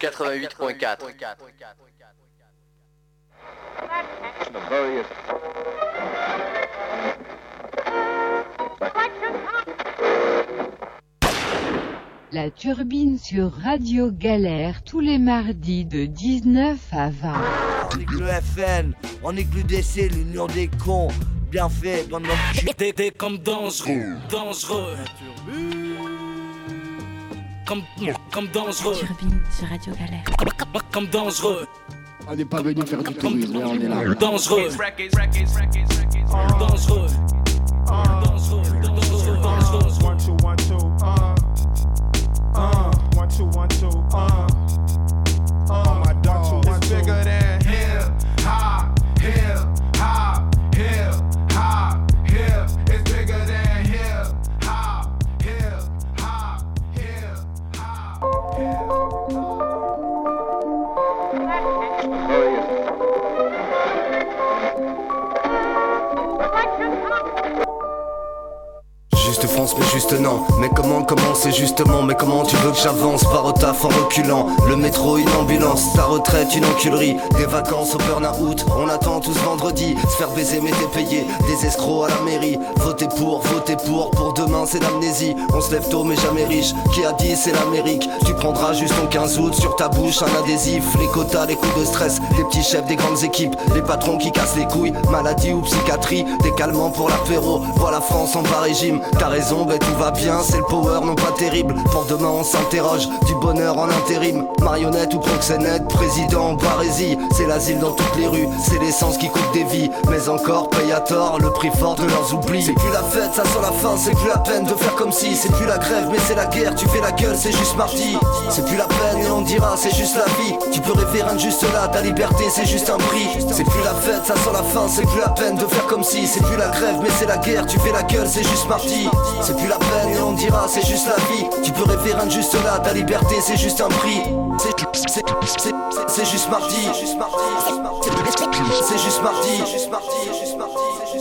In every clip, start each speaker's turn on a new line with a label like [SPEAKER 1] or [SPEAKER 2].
[SPEAKER 1] 88.4.
[SPEAKER 2] La Turbine sur Radio Galère tous les mardis de 19 à 20.
[SPEAKER 3] On nique le FN, on nique l'UDC, l'union des cons. Bien fait, bonne
[SPEAKER 4] T'es comme dangereux, dangereux. Comme dangereux.
[SPEAKER 5] Turbine sur Radio Galère.
[SPEAKER 4] Comme dangereux.
[SPEAKER 6] On n'est pas venu faire du tourisme, mais on est là.
[SPEAKER 4] Dangereux. Dangereux. Dangereux. Dangereux.
[SPEAKER 7] 1, 2, 1, 2. 1, 2, 1, 2. My dog, it's bigger than hip hop, hip hop, hip hop, hip. It's bigger than hip hop, hip hop, hip hop, hip hop.
[SPEAKER 8] Juste France mais juste non. Mais comment commencer justement? Mais comment tu veux que j'avance? Par au taf en reculant. Le métro une ambulance, ta retraite une enculerie. Des vacances au burn-out, on attend tous vendredi. Se faire baiser mais t'es payé, des escrocs à la mairie. Voter pour demain c'est l'amnésie. On se lève tôt mais jamais riche. Qui a dit c'est l'Amérique? Tu prendras juste ton 15 août sur ta bouche un adhésif. Les quotas, les coups de stress, des petits chefs des grandes équipes. Les patrons qui cassent les couilles, maladie ou psychiatrie. Des calmants pour l'apéro, voilà France en bas régime. T'as raison, ben tout va bien, c'est le power non pas terrible. Pour demain on s'interroge, du bonheur en intérim. Marionnette ou proxénète, président barésie. C'est l'asile dans toutes les rues, c'est l'essence qui coûte des vies. Mais encore paye à tort le prix fort de leurs oublis. C'est plus la fête, ça sent la fin, c'est plus la peine de faire comme si. C'est plus la grève mais c'est la guerre, tu fais la gueule, c'est juste mardi. C'est plus la peine et on dira c'est juste la vie. Tu peux rêver rien de juste là, ta liberté c'est juste un prix. C'est plus la fête, ça sent la fin, c'est plus la peine de faire comme si. C'est plus la grève mais c'est la guerre, tu fais la gueule, c'est juste mardi. C'est plus la peine et on dira c'est juste la vie. Tu peux rêver rien de juste là, ta liberté c'est juste un prix. C'est juste mardi. C'est juste mardi.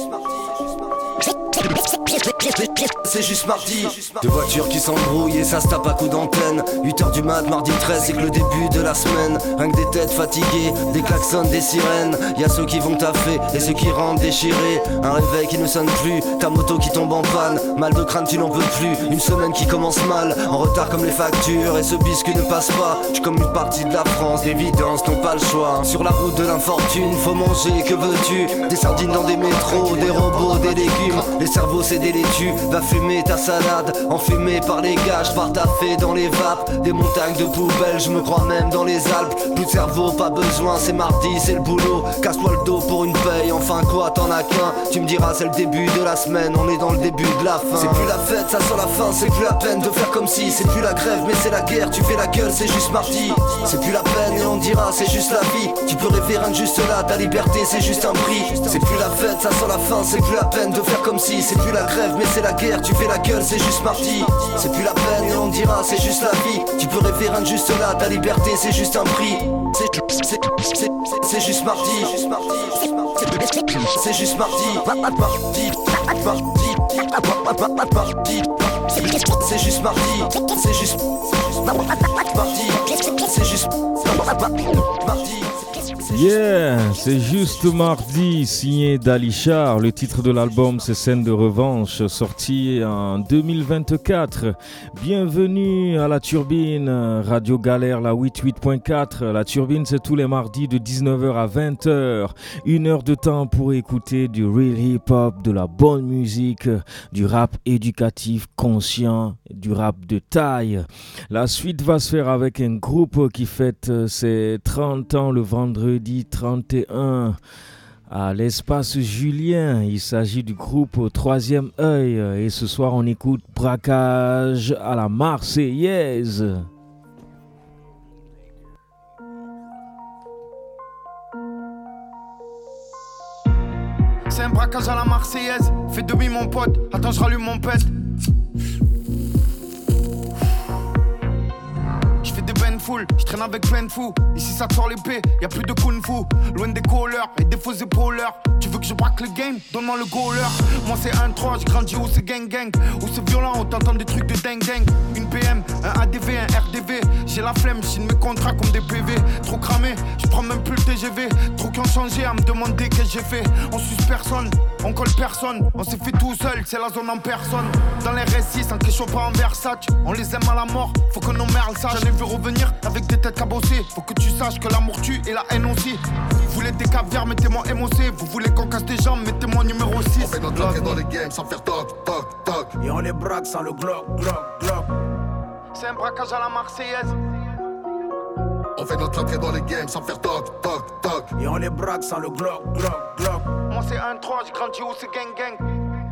[SPEAKER 8] C'est juste mardi. Deux voitures qui s'embrouillent et ça se tape à coups d'antenne. 8h du mat, mardi 13, c'est que le début de la semaine. Rien que des têtes fatiguées, des klaxons, des sirènes. Y'a ceux qui vont taffer et ceux qui rentrent déchirés. Un réveil qui ne sonne plus, ta moto qui tombe en panne. Mal de crâne, tu n'en peux plus. Une semaine qui commence mal, en retard comme les factures. Et ce biscuit ne passe pas. J'suis comme une partie de la France, d'évidence, n'ont pas le choix. Sur la route de l'infortune, faut manger, que veux-tu? Des sardines dans des métros, des robots, des légumes. Les cerveaux c'est des laitues, va fumer ta salade. Enfumé par les gars, j'pars taffer dans les vapes. Des montagnes de poubelles, je me crois même dans les Alpes. Plus de cerveau, pas besoin, c'est mardi, c'est le boulot. Casse-toi le dos pour une paye, enfin quoi, t'en as qu'un. Tu me diras c'est le début de la semaine, on est dans le début de la fin. C'est plus la fête, ça sent la fin, c'est plus la peine de faire comme si. C'est plus la grève, mais c'est la guerre, tu fais la gueule, c'est juste mardi. C'est plus la peine et on dira c'est juste la vie. Tu peux rêver rien de juste là, ta liberté c'est juste un prix. C'est plus la fête, ça sent la fin, c'est plus la peine de faire comme si. C'est plus la grève, mais c'est la guerre, tu fais la gueule, c'est juste mardi. C'est plus la peine et on dira c'est juste la vie. Tu peux rêver rien de juste là, ta liberté c'est juste un prix. C'est juste mardi. C'est juste mardi. C'est juste mardi. C'est juste mardi. C'est juste mardi.
[SPEAKER 9] Yeah, c'est juste mardi, signé d'Alichar. Le titre de l'album, c'est Scène de revanche, sorti en 2024. Bienvenue à la Turbine, Radio Galère, la 88.4. La Turbine, c'est tous les mardis de 19h à 20h. 1 heure de temps pour écouter du real hip-hop, de la bonne musique, du rap éducatif conscient, du rap de taille. La suite va se faire avec un groupe qui fête ses 30 ans le vendredi 31 à l'espace Julien. Il s'agit du groupe Troisième Œil et ce soir on écoute Braquage à la Marseillaise.
[SPEAKER 10] C'est un braquage à la Marseillaise. Fais demi mon pote, attends je rallume mon pet. foule, je traîne avec plein de fous. Ici ça te sort l'épée, y'a plus de kung-fu. Loin des callers et des faux épauleurs. Tu veux que je braque le game, donne-moi le goaler. Moi c'est 1-3, j'ai grandi où c'est gang gang. Où c'est violent, on t'entend des trucs de dingue dingue. Une PM, un ADV, un RDV. J'ai la flemme, j'signe mes contrats comme des PV. Trop cramé, je prends même plus le TGV. Trop qui ont changé à me demander qu'est-ce que j'ai fait. On suce personne, on colle personne. On s'est fait tout seul, c'est la zone en personne. Dans les récits, sans qu'ils soient pas en Versace. On les aime à la mort, faut que nos mères le sachent. J'en ai vu revenir avec des têtes cabossées. Faut que tu saches que l'amour tue et la haine aussi. Vous voulez des caviars, mettez-moi MOC. Vous voulez qu'on casse des jambes, mettez-moi numéro 6.
[SPEAKER 1] On fait notre entrée dans les games sans faire toc, toc, toc.
[SPEAKER 10] Et on les braque sans le glock, glock, glock. C'est un braquage à la Marseillaise.
[SPEAKER 1] On fait notre entrée dans les games sans faire toc, toc, toc.
[SPEAKER 10] Et on les braque sans le glock, glock, glock. Moi c'est 1-3, j'ai grandi où c'est gang gang.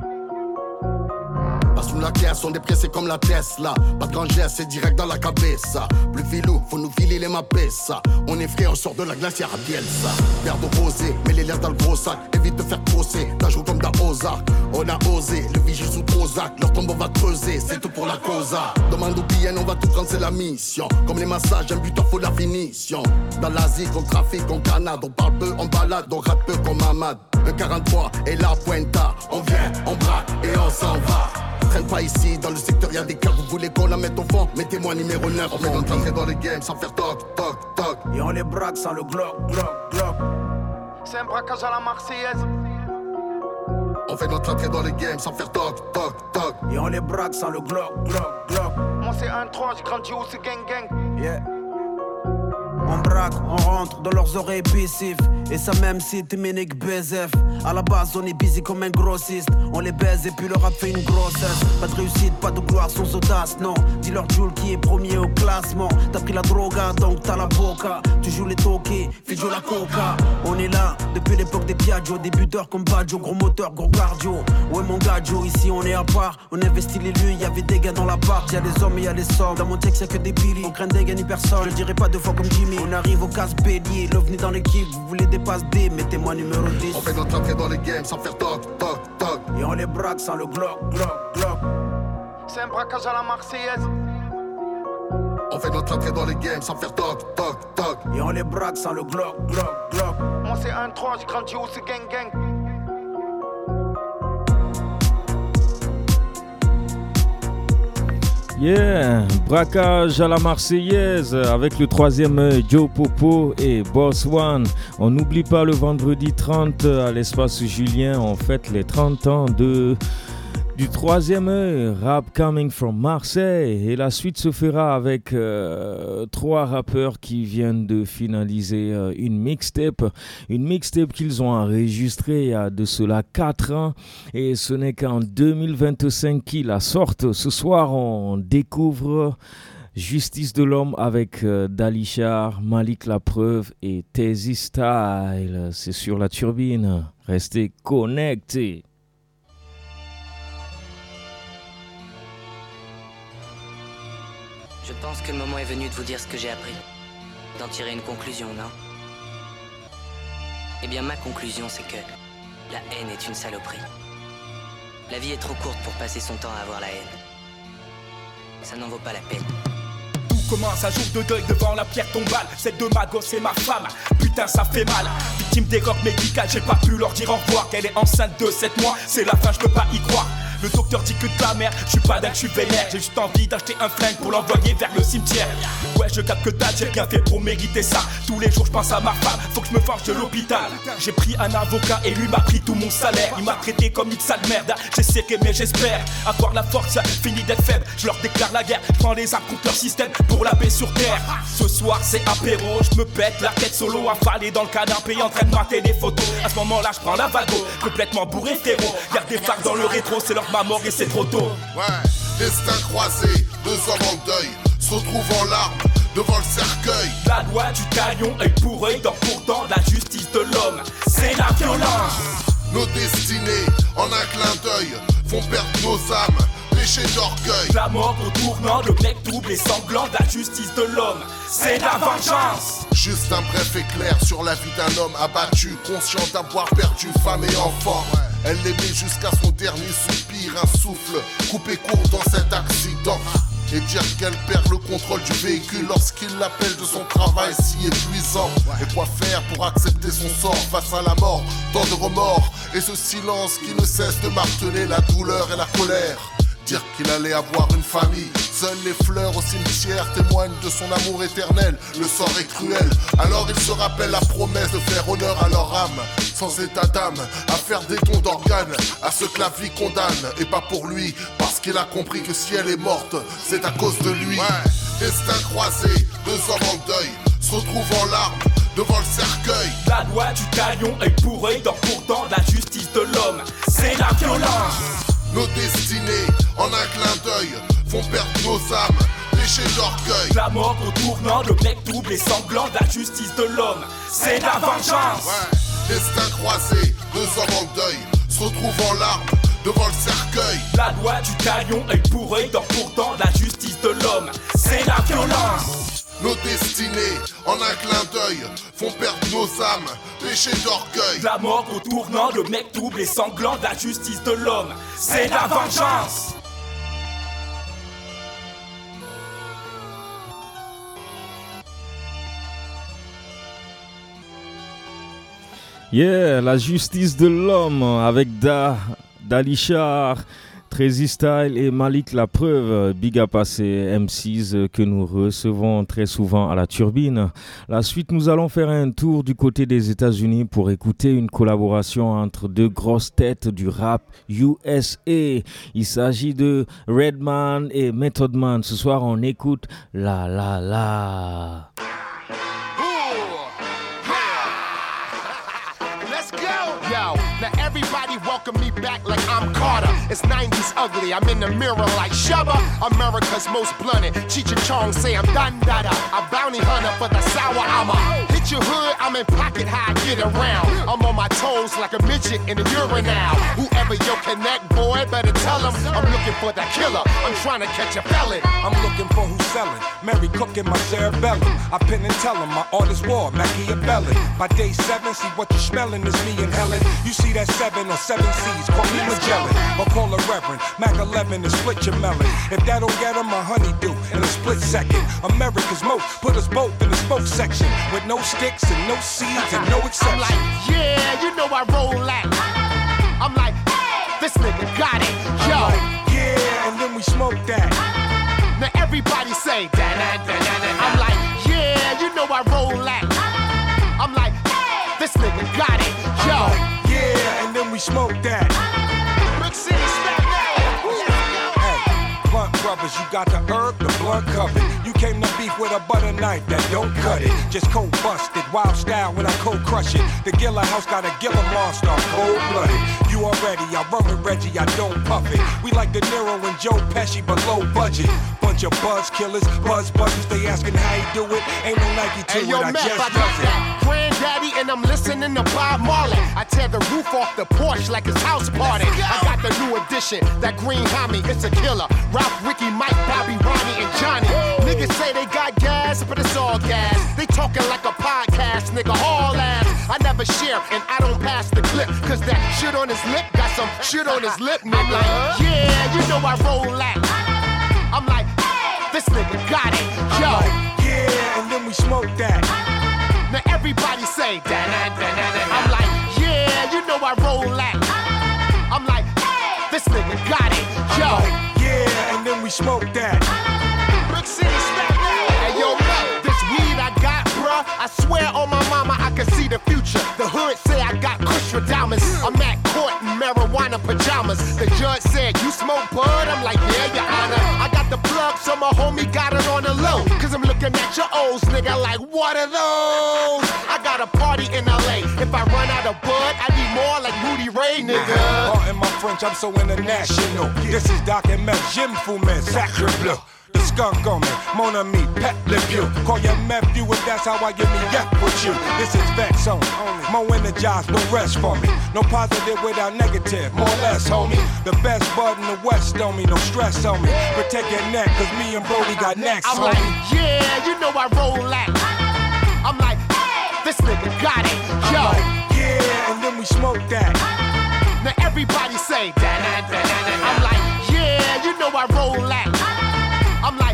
[SPEAKER 1] Passe sous la caisse, on est pressé comme la Tesla. Pas de grand geste, c'est direct dans la cabeza. Plus filou, faut nous filer les mapessa. On est frais, on sort de la glacière à Bielsa. Verre de rosé, mets les lèvres dans le gros sac. Évite de faire crosser, t'as joué comme d'Ozark. On a osé, le vigile sous Prozac. Leur tombe on va creuser, c'est tout pour la causa. Demande au BN, on va tout prendre, c'est la mission. Comme les massages, un buteur, faut la finition. Dans l'Asie, on trafique, on canade. On parle peu, on balade, on rate peu comme Ahmad. Un 43 et la Puenta. On vient, on braque et on s'en va. Traîne pas ici, dans le secteur y'a des cas. Vous voulez qu'on la mette au fond, mettez-moi numéro 9. On fait notre entrée dans les games sans faire toc, toc, toc.
[SPEAKER 10] Et on les braque sans le glock, glock, glock. C'est un braquage à la Marseillaise.
[SPEAKER 1] On fait notre entrée dans les games sans faire toc, toc, toc.
[SPEAKER 10] Et on les braque sans le glock, glock, glock. Moi c'est 1-3, j'ai grandi où c'est gang gang. Yeah. On braque, on rentre dans leurs oreilles pissifs. Et ça même si t'es ménique BZF. À la base on est busy comme un grossiste. On les baise et puis le rap fait une grossesse. Pas de réussite, pas de gloire sans audace, non. Dis-leur Jules qui est premier au classement. T'as pris la droga donc t'as la boca. Tu joues les tokis, fais jouer la coca. On est là depuis l'époque des Piaggio. Débuteurs comme Baggio, gros moteur, gros cardio. Ouais mon gars Joe, ici on est à part. On investit les lieux, y'avait des gars dans l'appart. Y'a les hommes et y'a les sommes. Dans mon texte y'a que des Billy. On craint des gars ni personne, je dirais pas deux fois comme Jimmy. On arrive au casse-bélier, l'ovni dans l'équipe. Vous voulez des passes D, mettez-moi numéro 10.
[SPEAKER 1] On fait notre entrée dans les games sans faire toc, toc, toc.
[SPEAKER 10] Et on les braque sans le glock, glock, glock. C'est un braquage à la Marseillaise.
[SPEAKER 1] On fait notre entrée dans les games sans faire toc, toc, toc.
[SPEAKER 10] Et on les braque sans le glock, glock, glock. Moi c'est 1-3, j'ai grandi où c'est gang gang.
[SPEAKER 9] Yeah, braquage à la Marseillaise avec le troisième œil, Joe Popo et Boss One. On n'oublie pas le vendredi 30 à l'espace Julien, on fête les 30 ans du troisième œil, Rap Coming from Marseille. Et la suite se fera avec trois rappeurs qui viennent de finaliser une mixtape qu'ils ont enregistrée il y a de cela 4 ans. Et ce n'est qu'en 2025 qu'ils la sortent. Ce soir, on découvre Justice de l'homme avec Dalichar, Malik La Preuve et Tezzy Style. C'est sur la turbine. Restez connectés.
[SPEAKER 5] Je pense que le moment est venu de vous dire ce que j'ai appris. D'en tirer une conclusion, non? Eh bien, ma conclusion, c'est que la haine est une saloperie. La vie est trop courte pour passer son temps à avoir la haine. Ça n'en vaut pas la peine.
[SPEAKER 11] Tout commence un jour de deuil devant la pierre tombale. Celle de ma gosse et ma femme. Putain, ça fait mal. Victime d'erreur médicale, j'ai pas pu leur dire au revoir. Qu'elle est enceinte de 7 mois, c'est la fin, je peux pas y croire. Le docteur dit que de la merde, je suis pas dingue, je suis vénère. J'ai juste envie d'acheter un flingue pour l'envoyer vers le cimetière. Ouais, je capte que j'ai rien fait pour mériter ça. Tous les jours je pense à ma femme, faut que je me forge de l'hôpital. J'ai pris un avocat et lui m'a pris tout mon salaire. Il m'a traité comme une sale merde, j'ai serré mais j'espère avoir la force, fini d'être faible. Je leur déclare la guerre, je prends les armes contre leur système pour la paix sur terre. Ce soir c'est apéro, je me pète la tête solo, affalé dans le canapé en train de mater des photos. À ce moment là je prends la vago, complètement bourré frérot. Y'a des phares dans le rétro, c'est leur ma mort et c'est trop tôt.
[SPEAKER 12] Ouais, destin croisé, 2 hommes en deuil se retrouvent en larmes devant le cercueil.
[SPEAKER 11] La loi du talion, œil pour œil, dent pour dent, la justice de l'homme, c'est la violence.
[SPEAKER 12] Nos destinées, en un clin d'œil, font perdre nos âmes, péché d'orgueil.
[SPEAKER 11] La mort au tournant, le bec double et sanglant, la justice de l'homme, c'est la vengeance.
[SPEAKER 12] Juste un bref éclair sur la vie d'un homme abattu, conscient d'avoir perdu femme et enfant. Elle l'aimait jusqu'à son dernier soupir, un souffle coupé court dans cet accident. et dire qu'elle perd le contrôle du véhicule lorsqu'il l'appelle de son travail si épuisant. Et quoi faire pour accepter son sort face à la mort? Tant de remords et ce silence qui ne cesse de marteler la douleur et la colère. Dire qu'il allait avoir une famille. Seules les fleurs au cimetière témoignent de son amour éternel. Le sort est cruel, alors il se rappelle la promesse de faire honneur à leur âme. Sans état d'âme, à faire des dons d'organes à ceux que la vie condamne. Et pas pour lui, parce qu'il a compris que si elle est morte, c'est à cause de lui. Destin croisé, 2 hommes en deuil se retrouvent en larmes devant le cercueil.
[SPEAKER 11] La loi du talion est pour œil dans pourtant la justice de l'homme. C'est la violence.
[SPEAKER 12] Nos destinées, en un clin d'œil, font perdre nos âmes, péché d'orgueil.
[SPEAKER 11] La mort au tournant, le bec double et sanglant, la justice de l'homme, c'est la vengeance.
[SPEAKER 12] Destin croisé, 2 hommes en deuil, se retrouvent en larmes devant le cercueil.
[SPEAKER 11] La loi du talion est pour œil dans pourtant la justice de l'homme, c'est la violence.
[SPEAKER 12] Nos destinées, en un clin d'œil, font perdre nos âmes, péché d'orgueil.
[SPEAKER 11] La mort au tournant, le mec double et sanglant, la justice de l'homme, c'est la vengeance.
[SPEAKER 9] Yeah, la justice de l'homme avec Dalichar, Trazy Style et Malik La Preuve. Big up à ces MCs que nous recevons très souvent à la turbine. La suite, nous allons faire un tour du côté des États-Unis pour écouter une collaboration entre 2 grosses têtes du rap USA. Il s'agit de Redman et Method Man. Ce soir, on écoute La La La.
[SPEAKER 13] Now everybody welcome me back like I'm Carter. It's 90s ugly, I'm in the mirror like Shubba, America's most blunted. Cheech and Chong say I'm dun-da-da, a bounty hunter for the sour. I'ma hit your hood, I'm in pocket high, get around. I'm on my toes like a midget in a urinal. Whoever you connect, boy, better tell him I'm looking for the killer. I'm trying to catch a felon.
[SPEAKER 14] I'm looking for who's selling. Mary cooking my cerebellum. I pin and tell him my artist war, Machiavelli. By day 7, see what you're smelling is me and Helen. You see that 7 or 7 C's, call me Magellan. Or call a Reverend, Mac 11 and split your melon. If that don't get him, a honeydew in a split second. America's most put us both in the smoke section. With no sticks and no seeds and no exception.
[SPEAKER 13] I'm like, yeah, you know I roll that. I'm like, this nigga got it, yo.
[SPEAKER 14] I'm like, yeah, and then we smoke that.
[SPEAKER 13] Now everybody say that. I'm like, yeah, you know I roll that. I'm like, this nigga got it, yo.
[SPEAKER 14] I'm like, yeah, and then we smoke that.
[SPEAKER 13] Brick City, smack that.
[SPEAKER 14] Hey, blunt brothers, you got the herb, the blunt covered. You came to beef with a butter knife that don't cut it. Just cold busted, wild style when I cold crush it. The Gilla House got a Gilla monster, cold blooded. You already, I run with Reggie, I don't puff it. We like De Niro and Joe Pesci, but low budget. Bunch of buzz killers, buzz buzzers, they asking how he do it. Ain't no Nike to
[SPEAKER 13] hey, yo,
[SPEAKER 14] it, I
[SPEAKER 13] Mac,
[SPEAKER 14] just does it.
[SPEAKER 13] Granddaddy and I'm listening to Bob Marley. I tear the roof off the porch like it's house party. I got the new edition, that green homie, it's a killer. Ralph, Ricky, Mike, Bobby, Ronnie, and Johnny. Niggas say they got gas, but it's all gas. They talking like a podcast, nigga, all ass. I never share and I don't pass the clip, cause that shit on his lip got some shit on his lip, nigga. Like, yeah, you know I roll that. I'm like, this nigga got it, yo.
[SPEAKER 14] I'm like, yeah, and then we smoke that.
[SPEAKER 13] Now everybody say that. I'm like, yeah, you know I roll that. I'm like, this nigga got it, yo.
[SPEAKER 14] I'm like, yeah, and then we smoke that.
[SPEAKER 13] Brick City, smack that. Hey, yo, Mac, this weed I got, bruh, I swear on my mama I can see the future. The hood say I got kush for diamonds. I'm at court in marijuana pajamas. The judge said, you smoke bud? I'm like, yeah, your honor. I got the plug, so my homie got it on the low. Cause I'm looking at your O's, nigga, like, what are those? I got a party in LA. If I run out of bud, I need more like Rudy Ray, nigga.
[SPEAKER 14] Pardon my French, I'm so international. This is Doc and Meth, Jim Fumet, Sacre Bleu. The skunk on me, mon ami, pet le vieux. Call your nephew if that's how I give me F with you. This is Vex on me, more energized, no rest for me. No positive without negative, more or less, homie. The best bud in the West on me, no stress on me. Protect your neck, cause me and Brody got necks,
[SPEAKER 13] I'm
[SPEAKER 14] homie.
[SPEAKER 13] like, yeah, you know I roll that. I'm like, this nigga got it, yo.
[SPEAKER 14] I'm like, yeah, and then we smoke that.
[SPEAKER 13] Now everybody say that. I'm like, yeah, you know I roll that. I'm like,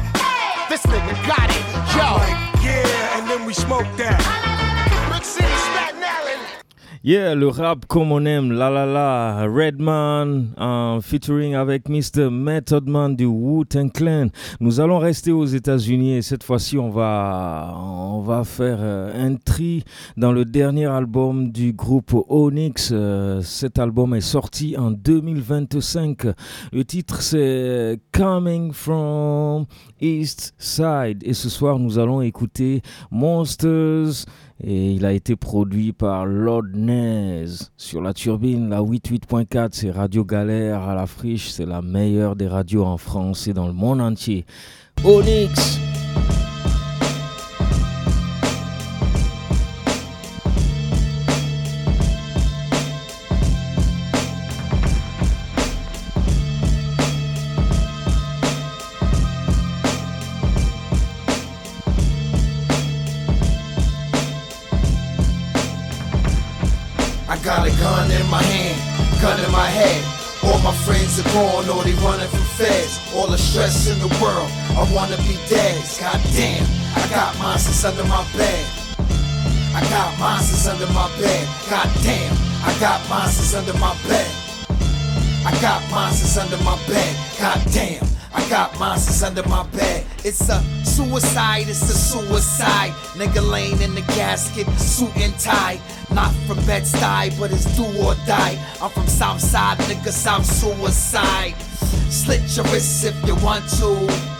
[SPEAKER 14] smoke that.
[SPEAKER 13] Brick City, Staten Island.
[SPEAKER 9] Yeah, le rap comme on aime, la la la, Redman, featuring avec Mr. Method Man du Wu-Tang Clan. Nous allons rester aux États-Unis et cette fois-ci on va faire un tri dans le dernier album du groupe Onyx. Cet album est sorti en 2025. Le titre c'est Coming From East Side et ce soir nous allons écouter Monsters. Et il a été produit par Lord Nez sur la turbine, la 88.4, c'est Radio Galère à la friche, c'est la meilleure des radios en France et dans le monde entier. Onyx.
[SPEAKER 15] Got a gun in my hand, gun in my head. All my friends are gone, or they running from feds. All the stress in the world, I wanna be dead. God damn, I got monsters under my bed. I got monsters under my bed. God damn, I got monsters under my bed. I got monsters under my bed. God damn, I got monsters under my bed. It's a suicide, it's a suicide. Nigga laying in the casket, suit and tie. Not from Bed-Stuy, but it's do or die. I'm from Southside, nigga, South Suicide. Slit your wrists if you want to.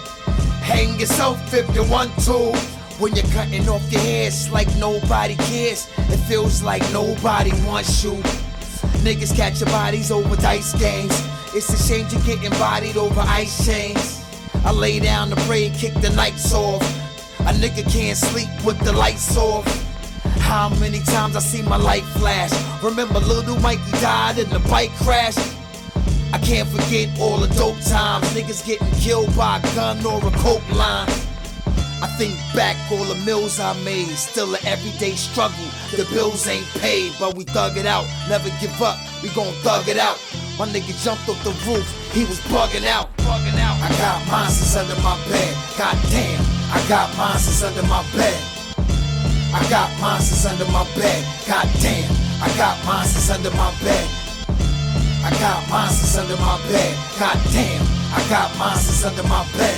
[SPEAKER 15] Hang yourself if you want to. When you're cutting off your hair, it's like nobody cares. It feels like nobody wants you. Niggas catch your bodies over dice games. It's a shame you're getting bodied over ice chains. I lay down to pray, kick the nights off. A nigga can't sleep with the lights off. How many times I see my light flash? Remember little Mikey died in the bike crash? I can't forget all the dope times. Niggas getting killed by a gun or a coke line. I think back all the meals I made. Still an everyday struggle. The bills ain't paid, but we thug it out. Never give up, we gon' thug it out. My nigga jumped off the roof, he was bugging out. I got monsters under my bed. God damn, I got monsters under my bed. I got monsters under my bed. God damn, I got monsters under my bed. I got monsters under my bed. God damn, I got monsters under my bed.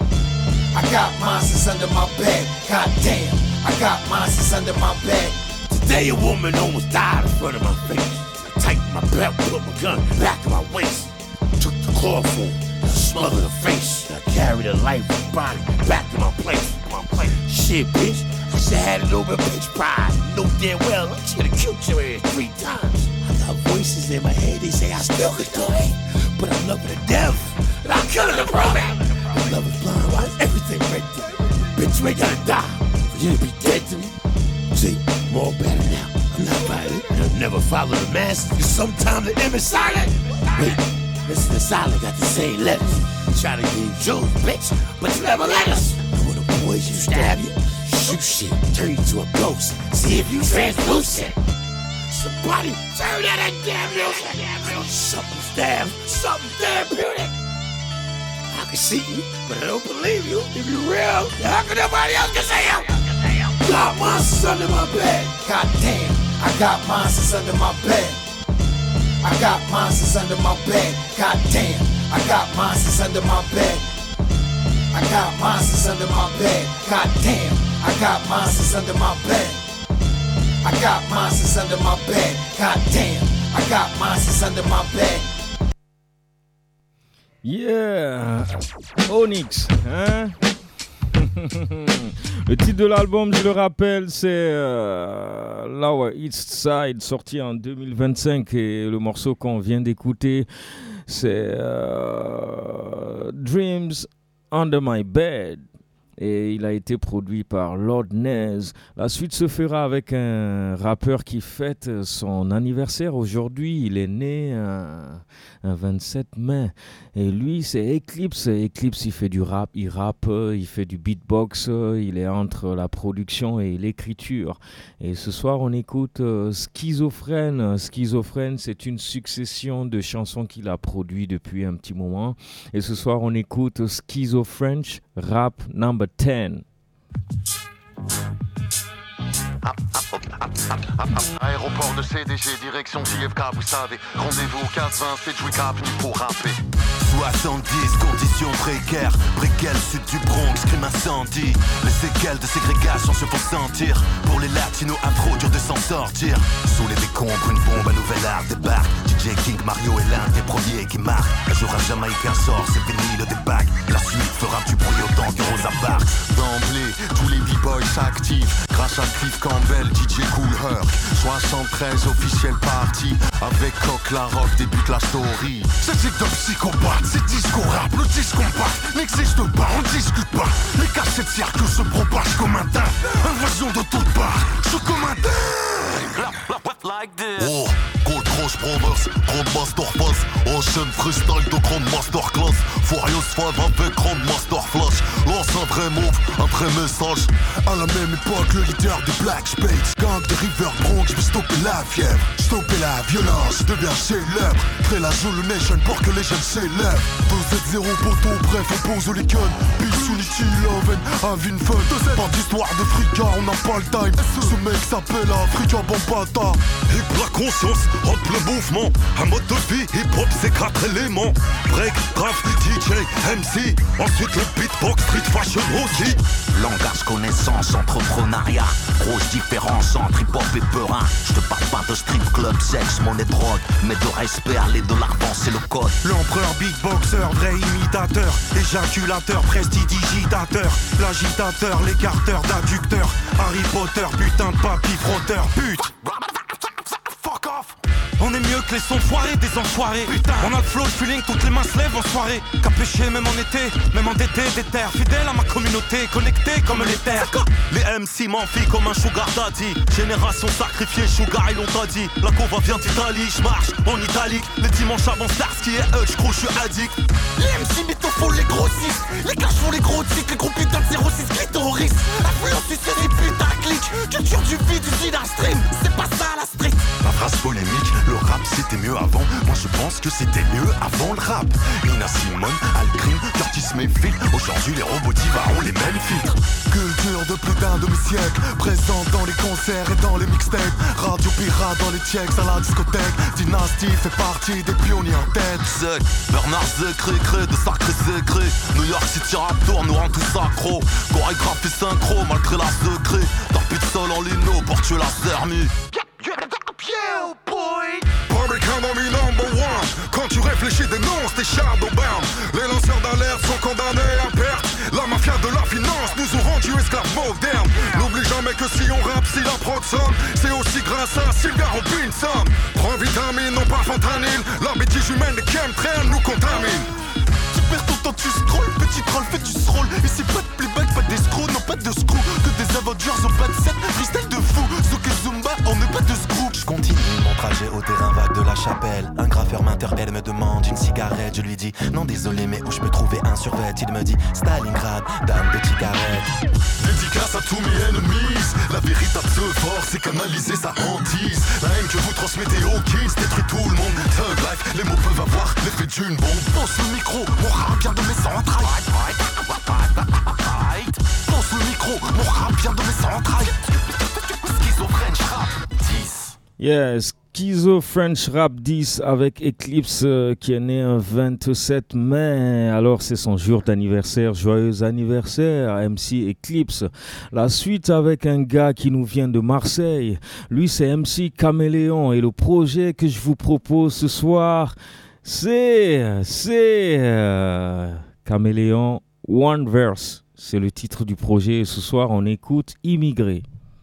[SPEAKER 15] I got monsters under my bed. God damn, I got monsters under my bed.
[SPEAKER 16] Today a woman almost died in front of my face. I tightened my belt, put my gun back in my waist. Took the chloroform, and smothered her face. I carried her lifeless body back to my place. Shit, bitch, I should have had a little bit of bitch pride. Know damn well I should have killed your ass 3 times. I got voices in my head, they say I still could do it. But I'm loving to death, and I'm killing the program. Love is blind, why is everything right there? Bitch, you ain't gotta die for you to be dead to me. See, I'm all better now. I'm not violent, and I'll never follow the masses, cause sometimes the image silent. Wait, Mr. Silent got the same letters. Try to give Joe's bitch, but you never let us. And when the boys you stab you, shoot shit, turn you to a ghost. See if you translucent. Somebody turn that damn music. Something stab, something therapeutic. I can see you, but I don't believe you. If you're real, how can nobody else can see you? Got monsters under my bed.
[SPEAKER 15] God damn, I got monsters under my bed. I got monsters under my bed. God damn, I got monsters under my bed. I got monsters under my bed. God damn, I got monsters under my bed. I got monsters under my bed. God damn, I got monsters under my bed.
[SPEAKER 9] Yeah, Onyx, hein? Le titre de l'album, je le rappelle, c'est Lower East Side, sorti en 2025, et le morceau qu'on vient d'écouter, c'est Dreams Under My Bed. Et il a été produit par Lord Nez. La suite se fera avec un rappeur qui fête son anniversaire aujourd'hui. Il est né un 27 mai. Et lui, c'est Eclipse. Eclipse, il fait du rap, il rappe, il fait du beatbox. Il est entre la production et l'écriture. Et ce soir, on écoute Schizophrène. Schizophrène, c'est une succession de chansons qu'il a produit depuis un petit moment. Et ce soir, on écoute Schizophrène, rap number 10.
[SPEAKER 17] Aéroport de CDG, direction JFK, vous savez. Rendez-vous au 15-20, c'est Jouika, venu pour rapper.
[SPEAKER 18] 70, conditions précaires. Brickell, sud du Bronx, crime incendie. Les séquelles de ségrégation se font sentir. Pour les latinos afro, dur de s'en sortir. Sous les décombres, une bombe à Nouvelle-Art débarque. DJ King Mario est l'un des premiers qui marque. Un jour un Jamaïcain sort, c'est fini le débac. La suite fera du bruit autant que Rosa Parks.
[SPEAKER 17] D'emblée, tous les b-boys s'activent. Grâce à Cliff Campbell, DJ Cool Herc. 73 officiel party. Avec Coq la Rock débute la story.
[SPEAKER 12] C'est de psychopathe, c'est disco rap, le disque compact n'existe pas, on discute pas. Les cassettes circulent se propagent comme un dingue. Invasion de toutes parts, je suis comme un dingue.
[SPEAKER 18] Oh, Gold Crush Brothers, Grand Master Pass. Ocean Freestyle de Grand Masterclass. Furious 5 avec Grand Master Flash. Lance un vrai move, un vrai message.
[SPEAKER 12] À la même époque, le leader des Black Spades, gang de River Bronx, je vais stopper la fièvre, stopper la violence, je deviens célèbre. Crée la Zulu Nation pour que les jeunes s'élèvent. 2-7-0 poteau, bref on pose les guns. Peace, unity, love and having fun. Pas d'histoire de frica, on n'a pas le time. Ce mec s'appelle Africa Bambata.
[SPEAKER 18] Hip la conscience, hop le mouvement. Un mode de vie, hip-hop c'est 4 éléments. Break, rap, DJ, MC. Ensuite le beatbox, street fashion aussi.
[SPEAKER 19] Langage, connaissance, entrepreneuriat. Grosse différence entre hip-hop et peurin. Je te parle pas de strip club, sexe, monnaie, drogue. Mais de respect, aller de l'argent, c'est le code.
[SPEAKER 10] L'empereur, beatboxer, vrai imitateur. Éjaculateur, prestidigitateur. L'agitateur, l'écarteur d'adducteur. Harry Potter, putain de papy frotteur. Pute. Fuck off. On est mieux que les sons foirés des enfoirés. Putain. On a le flow, le feeling, toutes les mains se lèvent en soirée. Qu'à pêcher même en été, même endetté, des terres. Fidèle à ma communauté, connecté comme les terres.
[SPEAKER 18] Les MC m'enfient comme un sugar daddy. Génération sacrifiée, sugar ils l'ont pas dit. La cova vient d'Italie, j'marche en italique. Les dimanches avant Starsky et Hutch, je crois je suis addict.
[SPEAKER 12] Les MC mythophones, les grossistes. Les caches font les gros titres, les gros putains de 06 clitoris. Influence du série putaclic. Culture du vide, du sida stream. C'est pas ça la street.
[SPEAKER 18] La phrase polémique, le rap c'était mieux avant. Moi je pense que c'était mieux avant le rap. Nina Simone, Al Green, Curtis Mayfield. Aujourd'hui les robots divas ont les mêmes filtres.
[SPEAKER 12] Culture de plus d'un demi-siècle. Présente dans les concerts et dans les mixtapes. Radio pirate dans les checks à la discothèque. Dynasty fait partie des pionniers en tête.
[SPEAKER 18] Zek, Bernard Zécré, crée de sacrés secrets. New York City Raptor nous rend tous accro. Chorégraphie synchro malgré la secret. Torpille de sol en lino pour tuer la sermie.
[SPEAKER 12] Public Enemy number one. Quand tu réfléchis dénonce tes shadowbound. Les lanceurs d'alerte sont condamnés à perte. La mafia de la finance nous ont rendu esclaves modernes. N'oublie jamais que si on rappe, si la prod sonne, c'est aussi grâce à Sylvia Robinson. Prends vitamine, non pas fentanyl. La bêtise humaine des chemtrails nous contamine. Tu perds ton temps, tu scrolls, petit troll, fais du scroll. Ici pas de playback, pas d'escrocs, non pas de screw. Que des Avengers au pas de set, freestyle de fou. Zouk et Zumba, on n'est pas de screw.
[SPEAKER 18] Je continue mon trajet au terrain vague de la chapelle. Un graffeur m'interpelle, me demande une cigarette. Je lui dis non désolé mais où je peux trouver un survêt. Il me dit Stalingrad, dame de cigarette.
[SPEAKER 12] Dédicace à tous mes enemies. La véritable force c'est canaliser sa hantise. La haine que vous transmettez aux kids détruit tout le monde. Thug life, les mots peuvent avoir l'effet d'une bombe. Pense le micro, mon rap vient de mes entrailles. Pense le micro, mon rap vient de mes entrailles. Schizo French Rap 10.
[SPEAKER 9] Yeah, Schizo French Rap 10 avec Eclipse qui est né un 27 mai. Alors c'est son jour d'anniversaire. Joyeux anniversaire MC Eclipse. La suite avec un gars qui nous vient de Marseille. Lui c'est MC Caméléon et le projet que je vous propose ce soir c'est Caméléon One Verse. C'est le titre du projet et ce soir on écoute Immigré.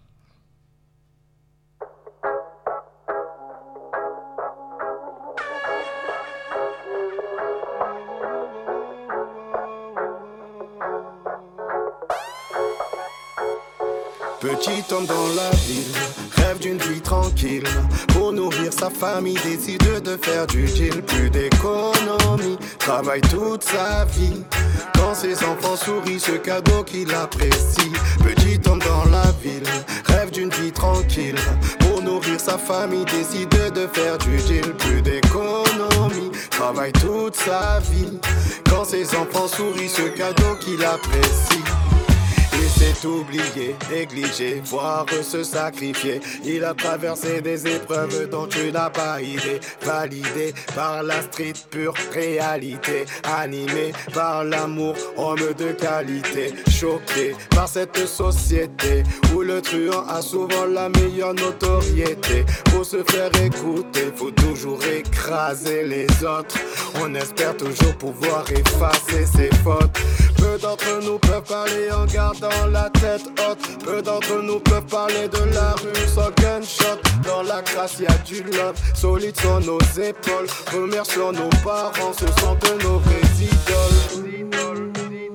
[SPEAKER 20] Petit homme dans la ville, rêve d'une vie tranquille. Pour nourrir sa famille, décide de faire du deal. Plus d'économie, travaille toute sa vie. Quand ses enfants sourient, ce cadeau qu'il apprécie. Petit homme dans la ville, rêve d'une vie tranquille. Pour nourrir sa famille, décide de faire du deal. Plus d'économie, travaille toute sa vie. Quand ses enfants sourient, ce cadeau qu'il apprécie. Et s'est oublié, négligé, voire se sacrifier. Il a traversé des épreuves dont tu n'as pas idée. Validé par la street, pure réalité. Animé par l'amour, homme de qualité. Choqué par cette société où le truand a souvent la meilleure notoriété. Pour se faire écouter, faut toujours écraser les autres. On espère toujours pouvoir effacer ses fautes. Peu d'entre nous peuvent parler en gardant la tête haute. Peu d'entre nous peuvent parler de la rue sans gunshot. Dans la crasse y'a du love, solide sur nos épaules. Remercions nos parents, ce sont de nos vrais idoles.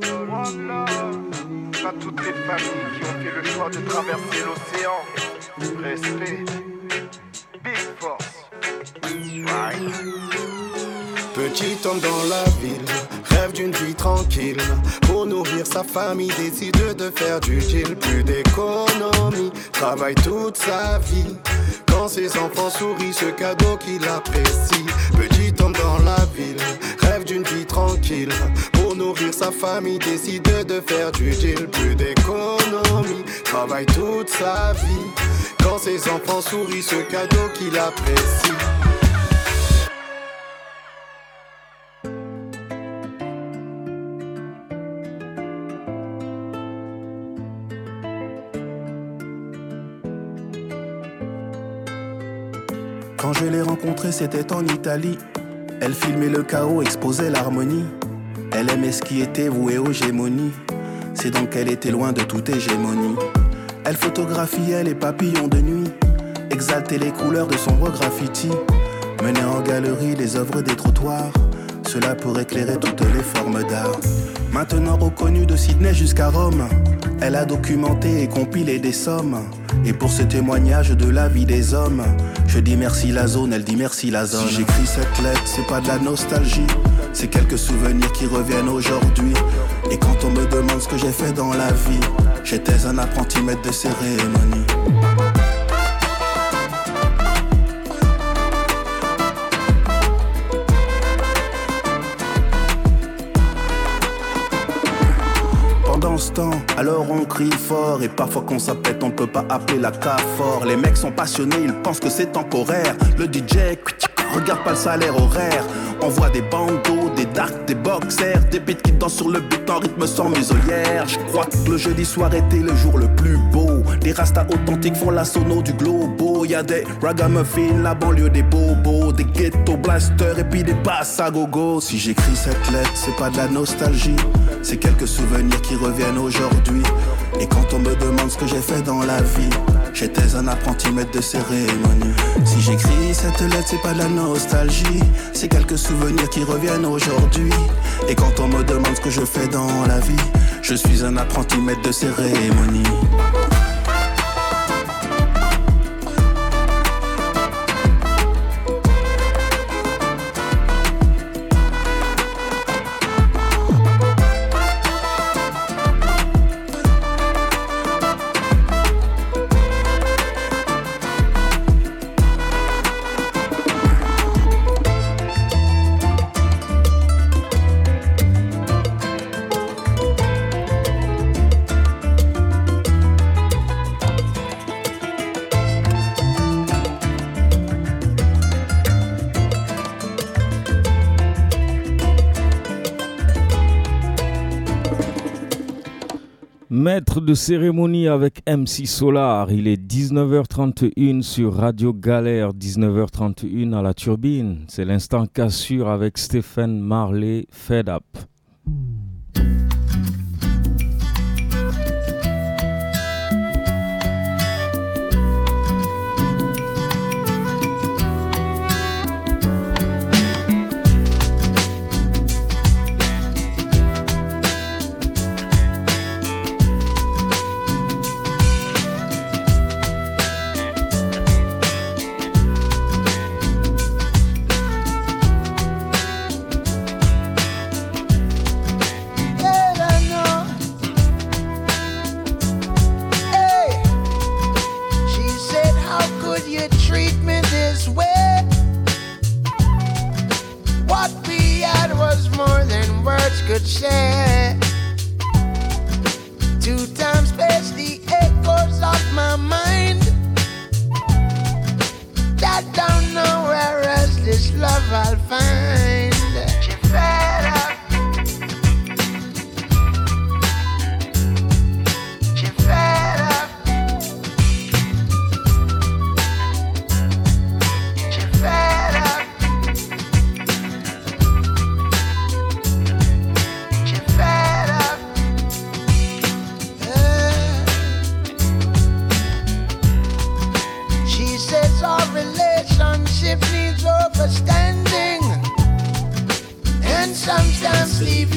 [SPEAKER 13] À toutes les familles qui ont fait le choix de traverser l'océan. Respect, big force. Right.
[SPEAKER 20] Petit homme dans la ville, rêve d'une vie tranquille. Pour nourrir sa famille, décide de faire du deal. Plus d'économie, travaille toute sa vie. Quand ses enfants sourient, ce cadeau qu'il apprécie. Petit homme dans la ville, rêve d'une vie tranquille. Pour nourrir sa famille, décide de faire du deal. Plus d'économie, travaille toute sa vie. Quand ses enfants sourient, ce cadeau qu'il apprécie.
[SPEAKER 21] Quand je l'ai rencontrée, c'était en Italie. Elle filmait le chaos, exposait l'harmonie. Elle aimait ce qui était voué aux gémonies. C'est donc qu'elle était loin de toute hégémonie. Elle photographiait les papillons de nuit, exaltait les couleurs de sombres graffitis, menait en galerie les œuvres des trottoirs, cela pour éclairer toutes les formes d'art. Maintenant reconnue de Sydney jusqu'à Rome, elle a documenté et compilé des sommes. Et pour ce témoignage de la vie des hommes, je dis merci la zone, elle dit merci la zone. Si j'écris cette lettre, c'est pas de la nostalgie, c'est quelques souvenirs qui reviennent aujourd'hui. Et quand on me demande ce que j'ai fait dans la vie, j'étais un apprenti maître de cérémonie. Alors on crie fort et parfois qu'on s'appelle on peut pas appeler la fort. Les mecs sont passionnés, ils pensent que c'est temporaire. Le DJ, regarde pas le salaire horaire. On voit des bandos, des darks, des boxers, des beats qui dansent sur le beat en rythme sans muselière. Je crois que le jeudi soir était le jour le plus beau. Des rastas authentiques font la sono du globo. Y'a des ragamuffins, la banlieue des bobos, des ghetto blasters et puis des basses à gogo. Si j'écris cette lettre, c'est pas de la nostalgie, c'est quelques souvenirs qui reviennent aujourd'hui. Et quand on me demande ce que j'ai fait dans la vie, j'étais un apprenti maître de cérémonie. Si j'écris cette lettre, c'est pas de la nostalgie, c'est quelques souvenirs qui reviennent aujourd'hui. Et quand on me demande ce que je fais dans la vie, je suis un apprenti maître de cérémonie.
[SPEAKER 9] Maître de cérémonie avec MC Solar, il est 19h31 sur Radio Galère, 19h31 à la Turbine. C'est l'instant cassure avec Stéphane Marley, Fed Up.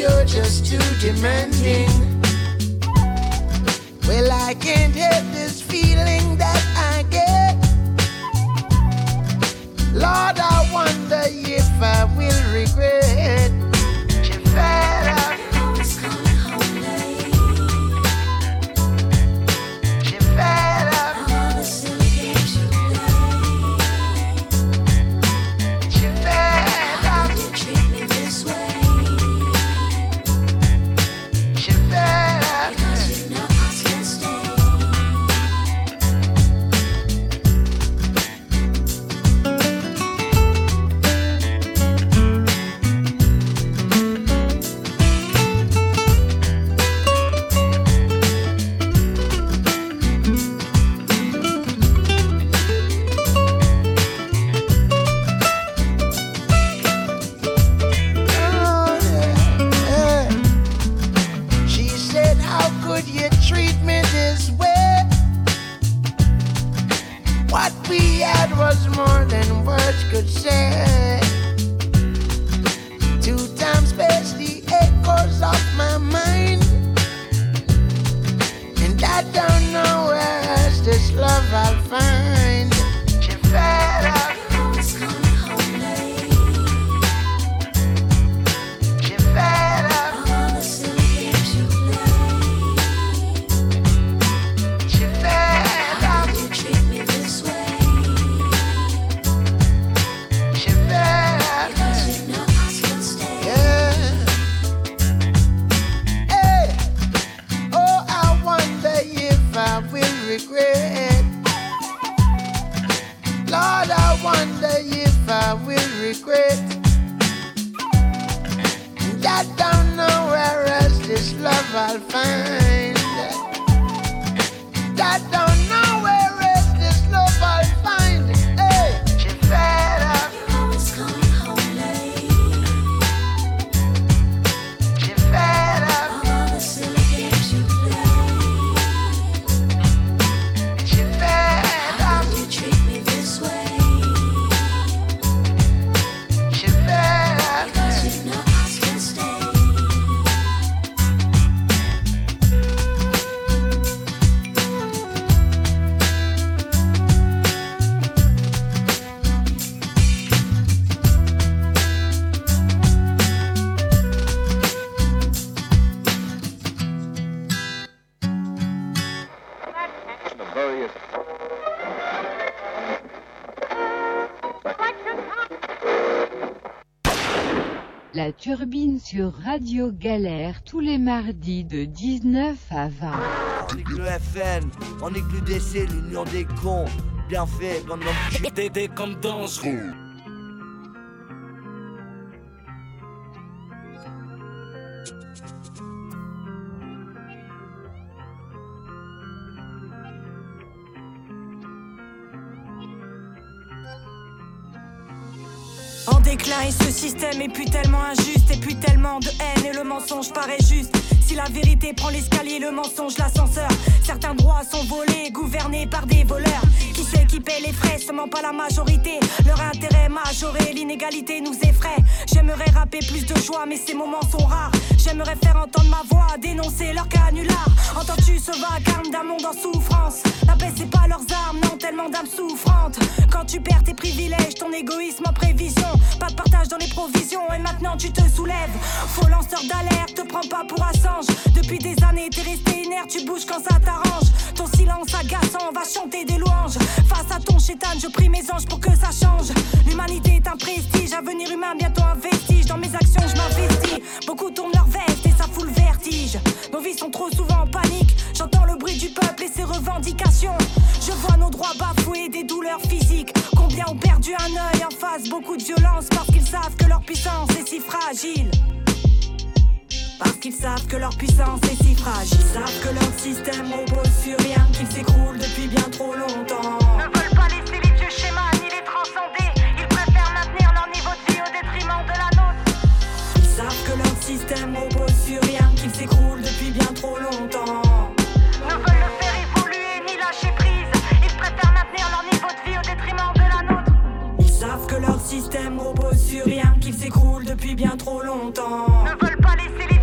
[SPEAKER 2] you're just too demanding. Well, I can't help this feeling that I get. Lord, I wonder if I will regret. You're fed up. You're always coming home late. You're fed up. All the silly games you play. You're fed up. You treat me this way. You're fed up. Because you know I can't stay. She said, how could you treat me this way? What we had was more than words could say. 2 times spaced the echoes of my mind, and I don't know where else this love I'll find. You're fed up. You're always coming home late. You're fed up. All the silly games you play. You're fed up. You treat me this way. You're fed up. Because you know I can't stay. Yeah. Hey. Oh, I wonder if I will regret. Lord, I wonder if I will regret. And I don't know where else this love I'll find. I don't know where else this love I'll find. Hey, you're fed up. You're always coming home late. You're fed up. All the silly games you play. You're fed up. You treat me this way. You're fed up. Because you know I can't stay.
[SPEAKER 22] La Turbine sur Radio Galère tous les mardis de 19 à 20.
[SPEAKER 3] On nique le FN, on nique l'UDC, l'union des cons. Bien fait, bande d'enculés.
[SPEAKER 4] T'es comme dangereux.
[SPEAKER 23] En déclin et ce système est plus tellement injuste et plus tellement de haine et le mensonge paraît juste. Si la vérité prend l'escalier, le mensonge l'ascenseur. Certains droits sont volés, gouvernés par des voleurs. Qui c'est qui paie les frais, seulement pas la majorité. Leur intérêt majoré, l'inégalité nous effraie. J'aimerais rapper plus de joie mais ces moments sont rares. J'aimerais faire entendre ma voix, dénoncer leur canular. Entends-tu ce vacarme d'un monde en souffrance? La paix c'est pas leurs armes, non tellement d'âmes souffrantes. Quand tu perds tes privilèges, ton égoïsme en prévision. Pas de partage dans les provisions et maintenant tu te soulèves. Faux lanceur d'alerte, te prends pas pour Assange. Depuis des années t'es resté inerte, tu bouges quand ça t'arrange. Ton silence agaçant va chanter des louanges. Face à ton chétan, je prie mes anges pour que ça change. L'humanité est un prestige, avenir humain bientôt un vestige. Dans mes actions je m'investis, beaucoup tournent leur veste et ça fout le vertige. Nos vies sont trop souvent en panique, j'entends le bruit du peuple et ses revendications. Je vois nos droits bafoués, des douleurs physiques. Combien ont perdu un œil en face, beaucoup de violence parce qu'ils savent que leur puissance est si fragile. Parce qu'ils savent que leur puissance est si fragile. Ils savent que leur système repose sur rien, qu'il s'écroule depuis bien trop longtemps. Ne veulent pas laisser les vieux schémas ni les transcender. Ils préfèrent maintenir leur niveau de vie au détriment de la nôtre. Ils savent que leur système repose sur rien, qu'il s'écroule depuis bien trop longtemps. Ne veulent le faire évoluer ni lâcher prise. Ils préfèrent maintenir leur niveau de vie au détriment de la nôtre. Ils savent que leur système repose sur rien, qu'il s'écroule depuis bien trop longtemps. Ne veulent pas laisser les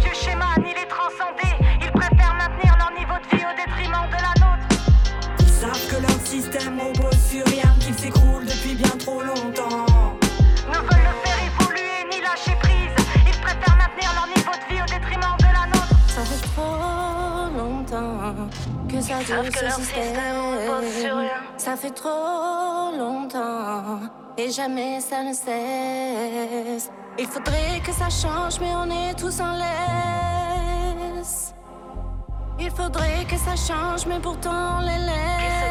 [SPEAKER 23] système repose sur rien, qu'il s'écroule depuis bien trop longtemps.
[SPEAKER 6] Ne veulent le faire évoluer ni lâcher prise. Ils préfèrent maintenir leur niveau de vie au détriment de la nôtre.
[SPEAKER 7] Ça fait trop longtemps que ça dure ce système. Ça fait trop longtemps et jamais ça ne cesse. Il faudrait que ça change, mais on est tous en laisse. Il faudrait que ça change, mais pourtant on les laisse.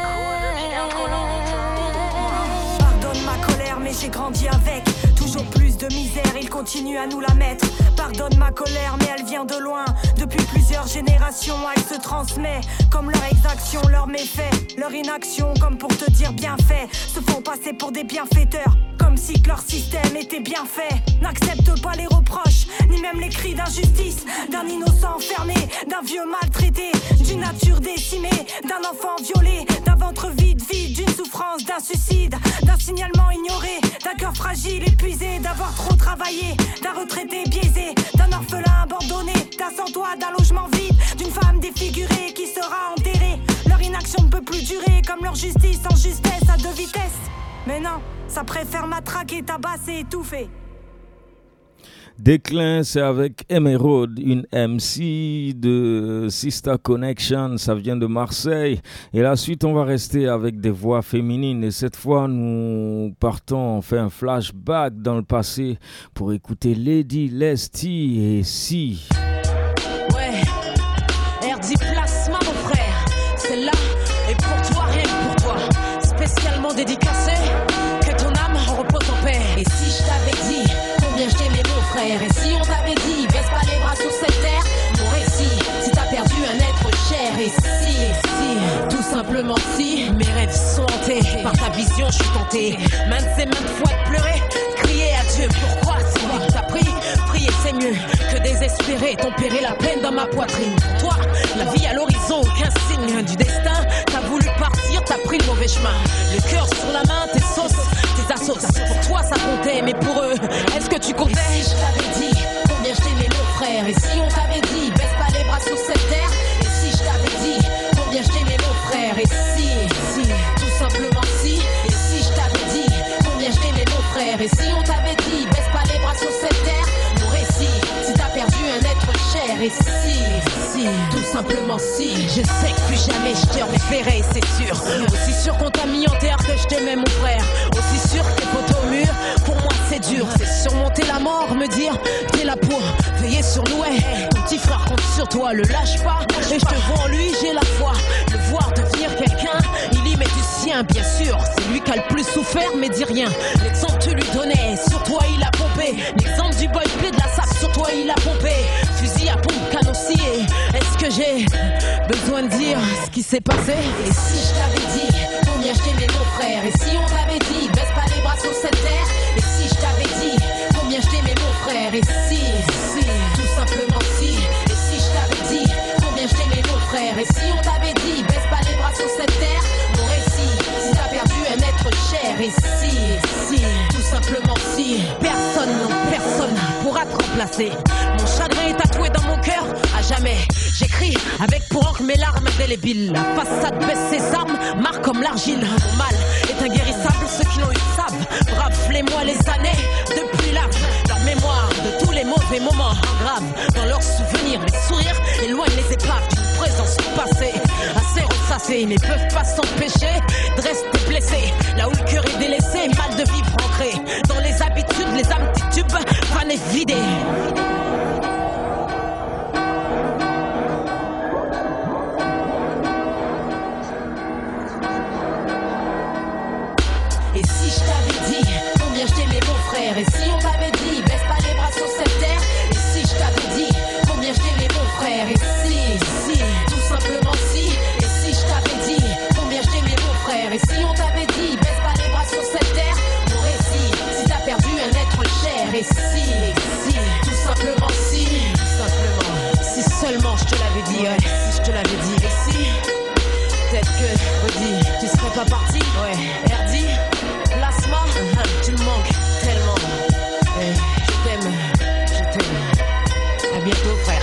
[SPEAKER 23] Pardonne ma colère, mais j'ai grandi avec. Toujours plus de misère, ils continuent à nous la mettre. Pardonne ma colère, mais elle vient de loin. Depuis plusieurs générations, elle se transmet. Comme leur exaction, leurs méfaits, leur inaction, comme pour te dire bien fait. Se font passer pour des bienfaiteurs, comme si que leur système était bien fait. N'accepte pas les reproches, ni même les cris d'injustice. D'un innocent enfermé, d'un vieux maltraité, d'une nature décimée, d'un enfant violé, d'un ventre vide, d'une souffrance, d'un suicide, d'un signalement ignoré, d'un cœur fragile, épuisé, d'avoir trop travaillé, d'un retraité biaisé, d'un orphelin abandonné, d'un sans-toit, d'un logement vide, d'une femme défigurée qui sera enterrée. Leur inaction ne peut plus durer, comme leur justice en justesse à deux vitesses. Mais non, ça préfère matraquer, tabasser, étouffer.
[SPEAKER 9] Déclin, c'est avec Emerald, une MC de Sister Connection, ça vient de Marseille. Et la suite, on va rester avec des voix féminines. Et cette fois, nous partons, on fait un flashback dans le passé pour écouter Lady Lesty et Si.
[SPEAKER 8] Ouais, RD Plasma, mon frère, c'est là, et pour toi, rien que pour toi. Spécialement dédicacé, que ton âme repose en paix. Et si je t'avais dit combien je t'aimais, mon frère, et si on t'avait dit baisse pas les bras sur cette terre, mon récit, si t'as perdu un être cher, et si, tout simplement si mes rêves sont hantés par ta vision, je suis tenté maintes et maintes fois de pleurer, crier à Dieu. Pourquoi c'est lui qui t'a pris? Prier c'est mieux que désespérer, tempérer la peine dans ma poitrine. Pour toi, la vie à l'horizon, aucun signe du destin. T'as voulu partir, t'as pris le mauvais chemin. Le cœur sur la main, tes sauces, tes assos. Pour toi ça comptait, mais pour eux, est-ce que tu comptais? Et si je t'avais dit combien je t'aimais, mon frère, et si on t'avait dit baisse pas les bras sur cette terre, et si je t'avais dit combien je t'aimais, mon frère, et si, tout simplement si, et si je t'avais dit combien je t'aimais, mon frère, et si on t'avait dit baisse pas les bras sur cette terre, mon récit, si t'as perdu un être cher, et si, tout simplement si, je sais que plus jamais je te reverrai, c'est sûr. Aussi sûr qu'on t'a mis en terre que je t'aimais, mon frère, aussi sûr que tes poteaux au mur, pour moi c'est dur, c'est surmonter la mort, me dire t'es là pour veiller sur nous, ouais. Ton petit frère compte sur toi, le lâche pas, et je te vois en lui, j'ai la foi, le voir devenir quelqu'un, il y met du sien, bien sûr, c'est lui qui a le plus souffert, mais dis rien, l'exemple tu lui donnais, sur toi il a pompé, l'exemple du boy play de la sac, sur toi il a pompé, fusil à pompe, canon scié, est-ce que j'ai besoin de dire ce qui s'est passé? Et si je t'avais dit combien je t'aimais, mon frère, et si on t'avait dit baisse pas les bras sur cette terre, et si je t'avais dit combien je t'aimais, mon frère, et si, tout simplement si, et si je t'avais dit combien je t'aimais, mon frère, et si on t'avait dit baisse pas les bras sur cette terre, mon récit, si t'as perdu un être cher, et si, tout simplement si, personne, non personne pourra te remplacer. Mon chagrin est tatoué dans mon cœur à jamais. J'écris avec pour encre mes larmes indélébiles. La façade baisse ses armes, marque comme l'argile. Mon mal est inguérissable, ceux qui l'ont eu savent. Rappelez-moi les années depuis l'âge, leur mémoire de tous les mauvais moments gravent. Dans leurs souvenirs, les sourires éloignent les épaves d'une présence passée. Assez ressassés, ils ne peuvent pas s'empêcher de rester blessés. Là où le cœur est délaissé, mal de vivre ancré dans les habitudes, les âmes titubes, fan et vidées. Et si je t'avais dit combien je t'aimais, mon frère, et si on t'avait dit baisse pas les bras sur cette terre, et si je t'avais dit combien je t'aimais, mon frère, et si, tout simplement si, et si je t'avais dit combien je t'aimais, mon frère, et si on t'avait dit baisse pas les bras sur cette terre, mon récit, si t'as perdu un être cher, et si, tout simplement si, si seulement je te l'avais dit, ouais, si je te l'avais dit, et si, peut-être que, redis, tu serais pas parti, ouais, RD, Plasma, tu me manques tellement, je t'aime, à bientôt frère.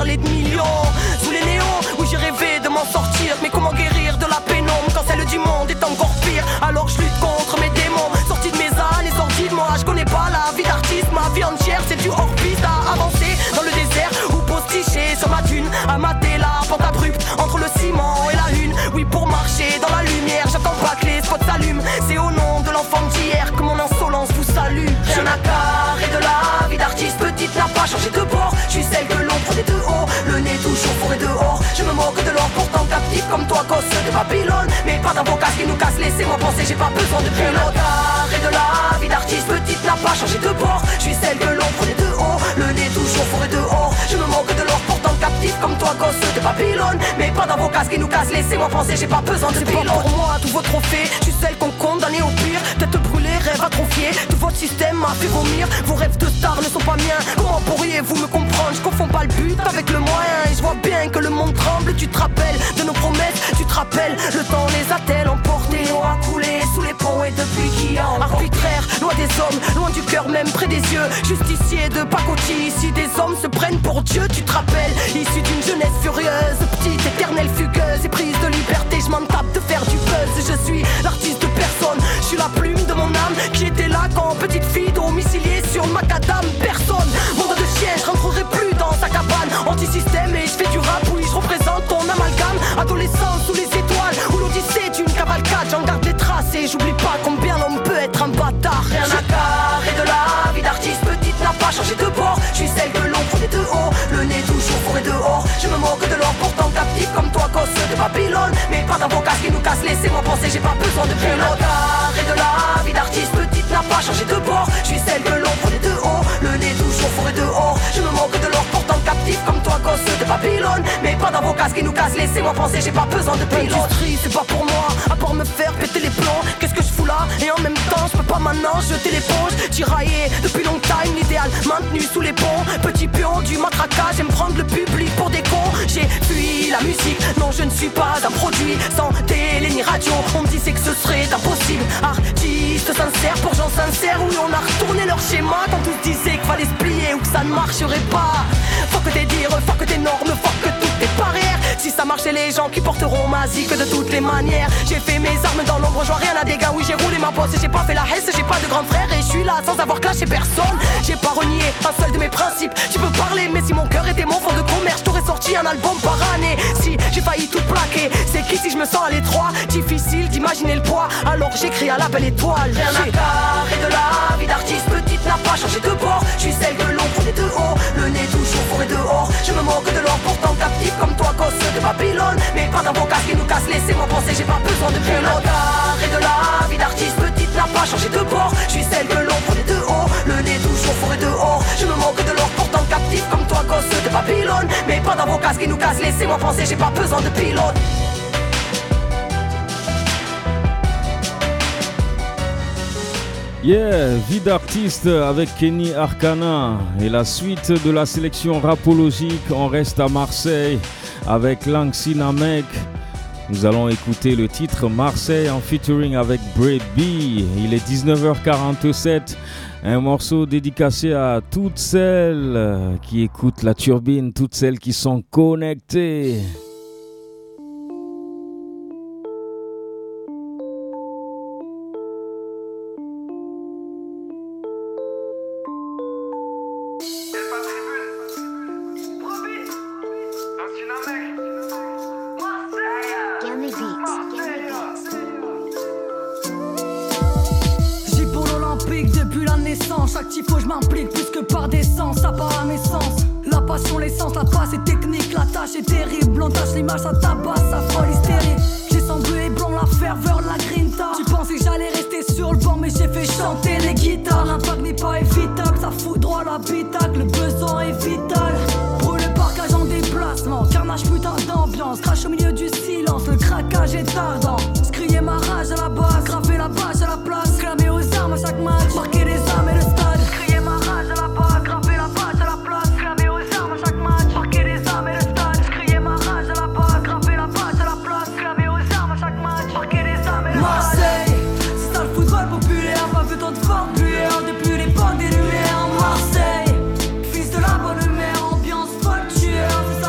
[SPEAKER 1] parler de millions. Sous les néons, où j'ai rêvé de m'en sortir. Mais comment guérir de la pénombre quand celle du monde est encore pire? Alors je lutte contre mes démons, sortis de mes années sorties de moi. Je connais pas la vie d'artiste, ma vie entière c'est du hors-piste. À avancer dans le désert ou posticher sur ma dune, à mater la pente abrupte entre le ciment et la lune. Oui, pour marcher dans la lumière, j'attends pas que les spots s'allument. C'est au nom de l'enfant d'hier que mon insolence vous salue. Rien à carrer de la vie d'artiste, petite n'a pas changé de bord. Je suis celle que l'on prenait de haut, le nez toujours fourré dehors. Je me moque de l'or pourtant captif comme toi, gosse de Babylone. Mais pas d'avocats qui nous cassent, laissez-moi penser, j'ai pas besoin de pilote. Carré de la vie d'artiste, petite n'a pas changé de bord. Je suis celle que l'on prenait de haut, le nez toujours fourré dehors. Je me moque de l'or pourtant captif comme toi, gosse de Babylone. Mais pas d'avocats qui nous cassent, laissez-moi penser, j'ai pas besoin de pilote. Pour moi, tous vos trophées, je suis celle qu'on condamnait au pire. Tête brûlée, rêve atrophié, tout votre système m'a fait vomir. Vos rêves de star ne sont pas miens, comment pourriez-vous me comprendre? Je confonds pas le but avec le moyen. Et je vois bien que le monde tremble, tu te rappelles de nos promesses, tu te rappelles. Le temps les a-t-elle emportés, l'eau a coulé sous les ponts et depuis qui a arbitraire, loin des hommes, loin du cœur même près des yeux. Justicier de pacotille, ici des hommes se prennent pour Dieu. Tu te rappelles, issu d'une jeunesse furieuse, petite, éternelle, fugueuse et prise de liberté, je m'en tape de faire du buzz. Je suis l'artiste de personne, je suis la plume de mon âme qui était là quand petite fille domiciliée sur le macadam. Personne, monde de chien, je rentrerai plus dans sa cabane. Anti-système et je fais du rap, oui je représente ton amalgame. Adolescent sous les étoiles, où l'odyssée d'une cavalcade. J'en garde les traces et j'oublie pas combien l'homme peut être un bâtard. Rien à carrer de la vie d'artiste, petite n'a pas changé de bord. Je suis celle que l'on prenait de haut, le nez toujours fourré dehors. Je me moque de l'or pourtant captif comme toi, gosse de Babylone. Mais pas d'avocats qui nous cassent, laissez-moi penser, j'ai pas besoin de pilote. Carré de la vie d'artiste, petite n'a pas changé de bord. Je suis celle que l'on prenait de haut, le nez toujours fourré dehors. Je me moque de l'or pourtant captif comme toi, gosse de Babylone. Mais pas d'avocats qui nous cassent, laissez-moi penser, j'ai pas besoin de pilote. L'industrie c'est pas pour moi, à part me faire péter les plombs. Qu'est-ce que je fous là? Et en même temps je peux pas maintenant jeter l'éponge. Tiraillé depuis longtemps, l'idéal maintenu sous les ponts. Petit pion du matraquage, j'aime prendre le public pour des cons. J'ai fui la musique, non je ne suis pas un produit sans télé ni radio. On me disait que ce serait impossible. Artiste sincère pour gens sincères, oui on a retourné leur schéma quand tous disaient qu'il fallait se plier ou que ça ne marcherait pas. Faut que tes dires, faut que tes normes, faut que tout est barrière. Si ça marchait les gens qui porteront ma zik de toutes les manières. J'ai fait mes armes dans l'ombre, je vois rien à dégâts. Oui j'ai roulé ma bosse et j'ai pas fait la hesse. J'ai pas de grand frère et je suis là sans avoir clashé personne. J'ai pas renié un seul de mes principes. Tu peux parler mais si mon cœur était mon fond de commerce, j't'aurais sorti un album par année. Si j'ai failli tout plaquer, c'est qui si je me sens à l'étroit? Difficile d'imaginer le poids, alors j'écris à la belle étoile. Rien à carrer de la vie d'artiste, petite n'a pas changé de bord. Je suis celle que l'on prenait de haut, le nez toujours fourré dehors. Je me moque de l'or pourtant captif comme toi, gosse de Babylone. Mais pas d'avocats qui nous cassent, laissez-moi penser, j'ai pas besoin de pilote. Carré de la vie d'artiste, petite n'a pas changé de bord. Je suis celle que l'on prenait de haut, le nez toujours fourré dehors. Je me moque de l'or pourtant captif comme toi, gosse de Babylone. Mais pas d'avocats qui nous cassent, laissez-moi penser, j'ai pas besoin de pilote.
[SPEAKER 9] Yeah, vie d'artiste avec Kenny Arcana. Et la suite de la sélection rapologique, on reste à Marseille avec Lanxi Namek. Nous allons écouter le titre Marseille en featuring avec Brady B. Il est 19h47. Un morceau dédicacé à toutes celles qui écoutent la turbine, toutes celles qui sont connectées.
[SPEAKER 23] Chaque tifo je m'implique plus que par des sens, ça part à mes sens. La passion, l'essence, la passe est technique, la tâche est terrible. On tâche l'image, ça tabasse, ça folle hystérique. J'ai sang bleu et blanc, la ferveur, la grinta. Tu pensais que j'allais rester sur le banc mais j'ai fait chanter les guitares. L'impact n'est pas évitable, ça fout droit l'habitacle. Le besoin est vital. Brûle le parcage en déplacement, carnage putain d'ambiance. Crache au milieu du silence, le craquage est ardent. J'criais ma rage à la base, graver la bâche à la place. Clamé aux armes à chaque match, marquer les âmes et le stade. Crier ma rage à la base, graver la bâche à la place. Clamé aux armes à chaque match, marquer les âmes et le stade. Crier ma rage à la base, graver la bâche à la place. Clamé aux armes à chaque match, marquer les âmes et le stade. Marseille, c'est ça le football populaire. Pas vu tant de forme lueur depuis l'époque des lumières. Marseille, fils de la bonne mère, ambiance folle tueur. C'est ça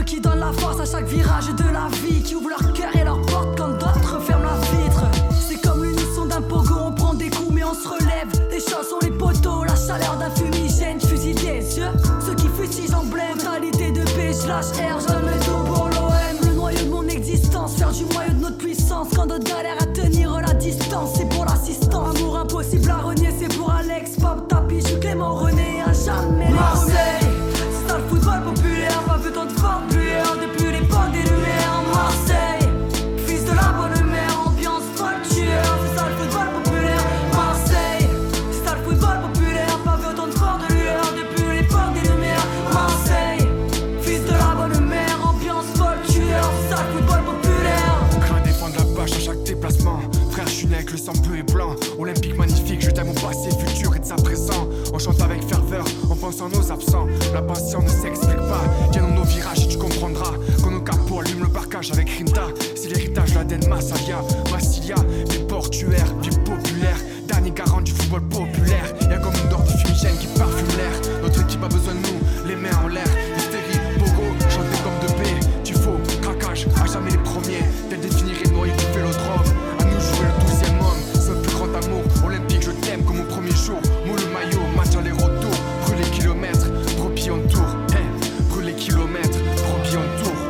[SPEAKER 23] qui donnent la force à chaque virage de la vie, qui ouvrent leur cœur et leur porte quand d'autres ferment la vitre. C'est comme l'unisson d'un pogo, on prend des coups mais on se relève. Les choses sont les poteaux, la chaleur d'un fumigène, fusil des yeux. Ceux qui fusillent j'emblème, mentalité de paix, je lâche R, je donne le tout pour l'OM. Le noyau de mon existence, faire du moyeu de notre puissance. Quand d'autres galèrent à tenir la distance, c'est pour l'assistance. Amour impossible à renier, c'est pour Alex, Pop, Tapi, je suis Clément René, à jamais Marseille, c'est ça le football populaire, pas vu tant de forme lueur depuis l'époque des lumières. Marseille, fils de la bonne mère, ambiance folle tueur, c'est ça le football populaire. Marseille, c'est ça le football populaire, pas vu autant de forme de lueur depuis l'époque des lumières. Marseille, fils de la bonne mère, ambiance folle tueur, c'est ça le football populaire.
[SPEAKER 5] Crains défendre la bâche à chaque déplacement. Frère, je suis né avec le sang bleu et blanc. Olympique magnifique, je t'aime au passé, futur et de sa présent. On chante avec ferveur, en pensant nos absents. La passion ne s'explique pas, viens dans nos virages et tu comprendras. Quand nos capots allument le parcage avec Rinta. C'est l'héritage de l'Aden Massalia, Massilia, vie portuaire, vie populaire. Dernier garant du football populaire. Y'a comme une d'or de fumigène qui parfume l'air. Notre équipe a besoin de nous, les mains en l'air. Hystérie, bogo, chanter comme de paix. Tu faux, craquage, à jamais les premiers. Tel définirait le noyau du vélodrome. À nous jouer le 12e homme, c'est le plus grand amour. Olympique, je t'aime comme au premier jour. Mou le maillot, match aller-retour. Brûle les kilomètres, brebis en tour. Brûle les kilomètres, brebis en tour.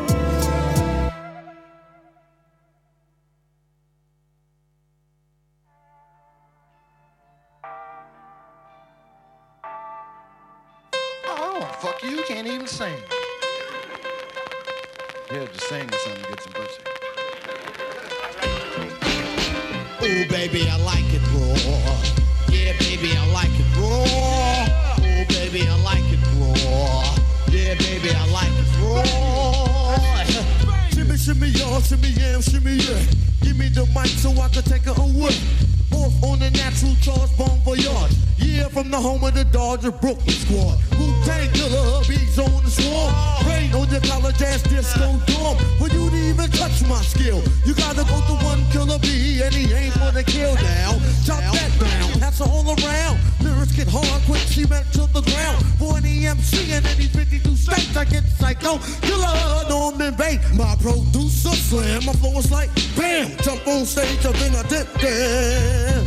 [SPEAKER 11] Oh, fuck you can't even sing. Yeah, just sing or something, get some pussy.
[SPEAKER 14] Oh, baby, I like it raw. Yeah, baby, I like it raw. Oh, baby, I like it raw. Yeah, baby, I like it raw.
[SPEAKER 24] Shimmy, shimmy, y'all, shimmy, shimmy, yeah. Give me the mic so I can take it away. Off on the natural charge, bon voyage. Yeah, from the home of the Dodger Brooklyn squad. Wu-Tang Killer, bees on the swarm. Rain on your college ass disco dorm. For you to even touch my skill, you gotta go to one killer bee, and he ain't for the kill now. Chop that down, pass it all around. Lyrics get hard, quick cement to the ground. For an EMC in any 52 states, I get psycho. Killer, Norman Bates, my producer slam. My flow is like bam, jump on stage, and then I dip there.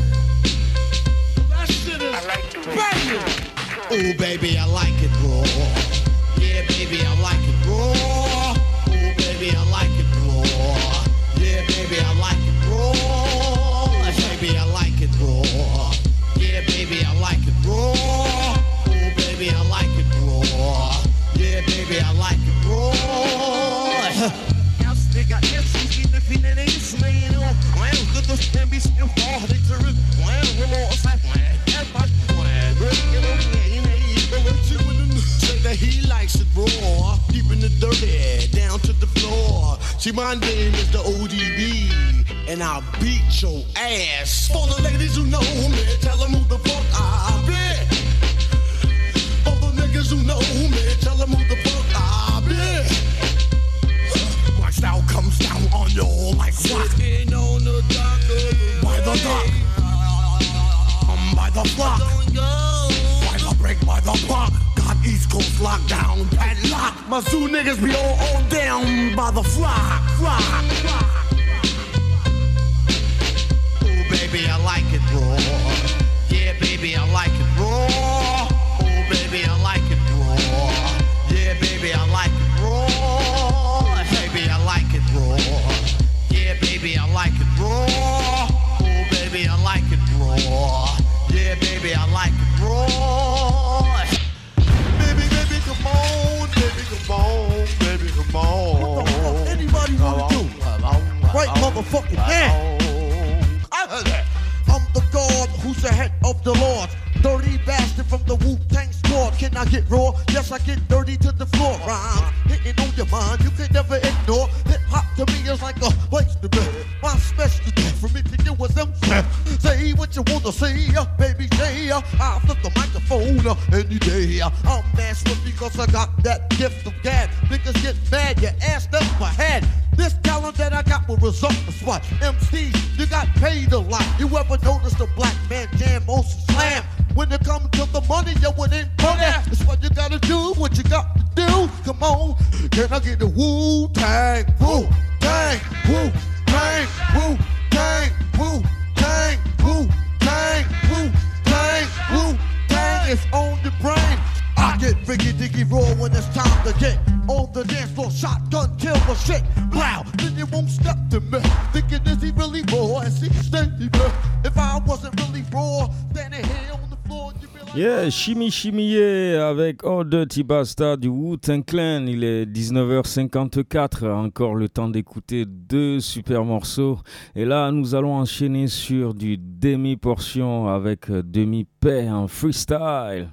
[SPEAKER 14] I like the way. Oh, baby, I like it raw. Yeah, baby, I like it raw. Oh, baby, I like it raw. Yeah, baby, I like it raw. Baby, I like it raw. Yeah, baby, I like it raw. Oh, baby, I like it raw. Yeah, baby, I like it raw.
[SPEAKER 24] They got MCs in the feet and they slaying on. Well, good to stand be still for they turn. Well, we're all side. Say that he likes it raw, deep in the dirty, down to the floor. See, my name is the ODB, and I'll beat your ass. For the ladies who know me, tell them who the fuck I be. For the niggas who know me, tell them who the fuck I be. My style comes down on you like rock. Sitting on the dock by the dock. By the flock, by the break, by the block. Got East Coast lockdown, padlock. My zoo niggas be all down by the flock.
[SPEAKER 14] Oh, baby, I like it raw. Yeah, baby, I like it raw. Oh, baby, I like it raw. Yeah, baby, I like it raw. Baby, I like it raw. Yeah, baby, I like it raw. Oh, baby, I like it raw. Yeah, baby, I like it raw.
[SPEAKER 24] Baby, baby, come on. Baby, come on. Baby, come on. What the fuck anybody wanna do? Right motherfucking now. I heard that. I'm the God who's the head of the Lord. Dirty bastard from the Wu-Tang squad. Can I get raw? Yes, I get dirty to the floor. Rhymes hitting on your mind, you can never ignore. Hip-hop to me is like a place to be. My specialty for me to do is say what you wanna say, baby, say. I'll flip the microphone any day. I'm master because I got that gift of gab. Niggas get mad, your ass up my head. This talent that I got will result in spot. MC, you got paid a lot. You ever notice a black man jam on some slam? When it comes to the money, yo, it ain't money. That's what you gotta do, what you got to do. Come on, Can I get the Wu-Tang, Wu-Tang, Wu-Tang, Wu-Tang, Wu-Tang, Wu-Tang, Wu-Tang, Wu-Tang is on the brain. I get Riggy Diggy raw when it's time to get on the dance floor. Shotgun kill the shit. Wow, then you won't step to me. Thinking is he really raw? And see, steady me. If I wasn't really raw, then it here on the floor.
[SPEAKER 9] Yeah, Chimie Chimie avec All Dirty Bastard du Wu-Tang Clan. Il est 19h54, encore le temps d'écouter deux super morceaux. Et là, nous allons enchaîner sur du demi-portion avec Demi-Paix en freestyle.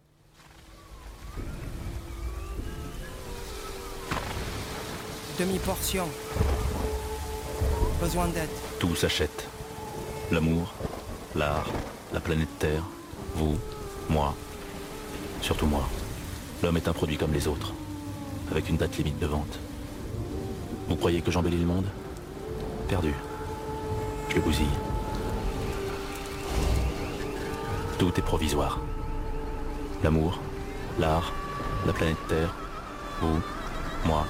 [SPEAKER 1] Demi-portion. Besoin d'aide.
[SPEAKER 15] Tout s'achète. L'amour, l'art, la planète Terre, vous, moi, surtout moi. L'homme est un produit comme les autres, avec une date limite de vente. Vous croyez que j'embellis le monde ? Perdu. Je le bousille. Tout est provisoire. L'amour, l'art, la planète Terre, vous, moi,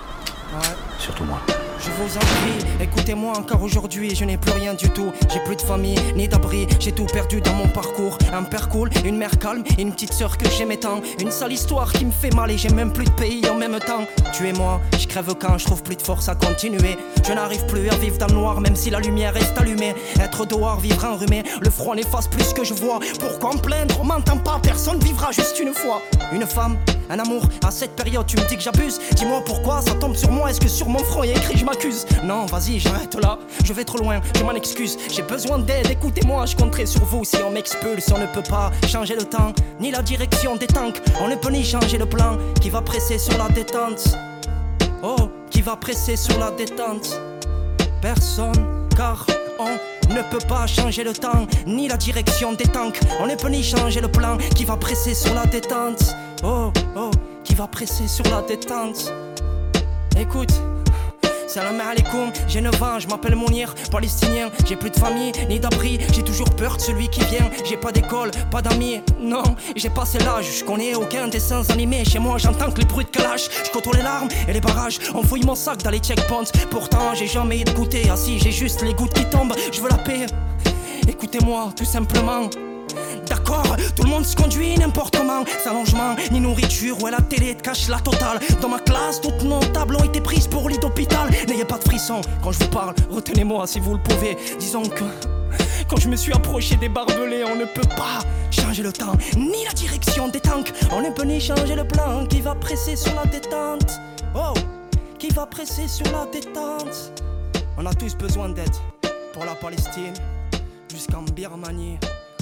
[SPEAKER 15] surtout moi.
[SPEAKER 1] Je vous en prie, écoutez-moi encore aujourd'hui, je n'ai plus rien du tout. J'ai plus de famille, ni d'abri, j'ai tout perdu dans mon parcours. Un père cool, une mère calme, une petite sœur que j'aimais tant. Une sale histoire qui me fait mal et j'ai même plus de pays en même temps. Tuez-moi, je crève quand je trouve plus de force à continuer. Je n'arrive plus à vivre dans le noir même si la lumière reste allumée. Être dehors, vivre enrhumé, le froid n'efface plus ce que je vois. Pourquoi me plaindre, on m'entend pas, personne vivra juste une fois. Une femme, un amour, à cette période tu me dis que j'abuse. Dis-moi pourquoi ça tombe sur moi, est-ce que sur mon front il y a écrit je m'accuse? Non, vas-y, j'arrête là, je vais trop loin, je m'en excuse. J'ai besoin d'aide, écoutez-moi, je compterai sur vous. Si on m'expulse, on ne peut pas changer le temps, ni la direction des tanks. On ne peut ni changer le plan qui va presser sur la détente. Oh, qui va presser sur la détente? Personne, car on ne peut pas changer le temps, ni la direction des tanks. On ne peut ni changer le plan qui va presser sur la détente. Oh, oh, qui va presser sur la détente. Écoute, salam alaikum, j'ai 9 ans, je m'appelle Mounir, palestinien. J'ai plus de famille, ni d'abri, j'ai toujours peur de celui qui vient. J'ai pas d'école, pas d'amis, non, j'ai passé l'âge. Je connais aucun dessin animé, chez moi j'entends que les bruits de clash. Je côtoie les larmes et les barrages, on fouille mon sac dans les checkpoints. Pourtant j'ai jamais eu de goûter, assis j'ai juste les gouttes qui tombent. Je veux la paix, écoutez-moi tout simplement. D'accord, tout le monde se conduit n'importe comment, sans logement, ni nourriture, ouais la télé te cache la totale. Dans ma classe, toutes nos tables ont été prises pour lit d'hôpital. N'ayez pas de frisson quand je vous parle, retenez-moi si vous le pouvez. Disons que quand je me suis approché des barbelés, on ne peut pas changer le temps, ni la direction des tanks. On ne peut ni changer le plan qui va presser sur la détente. Oh, qui va presser sur la détente. On a tous besoin d'aide pour la Palestine, jusqu'en Birmanie.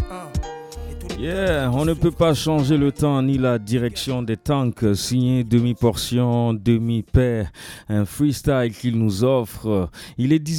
[SPEAKER 9] Yeah, on ne peut pas changer le temps ni la direction des tanks. Signé Demi-portion, Demi-Paix, un freestyle qu'il nous offre. Il est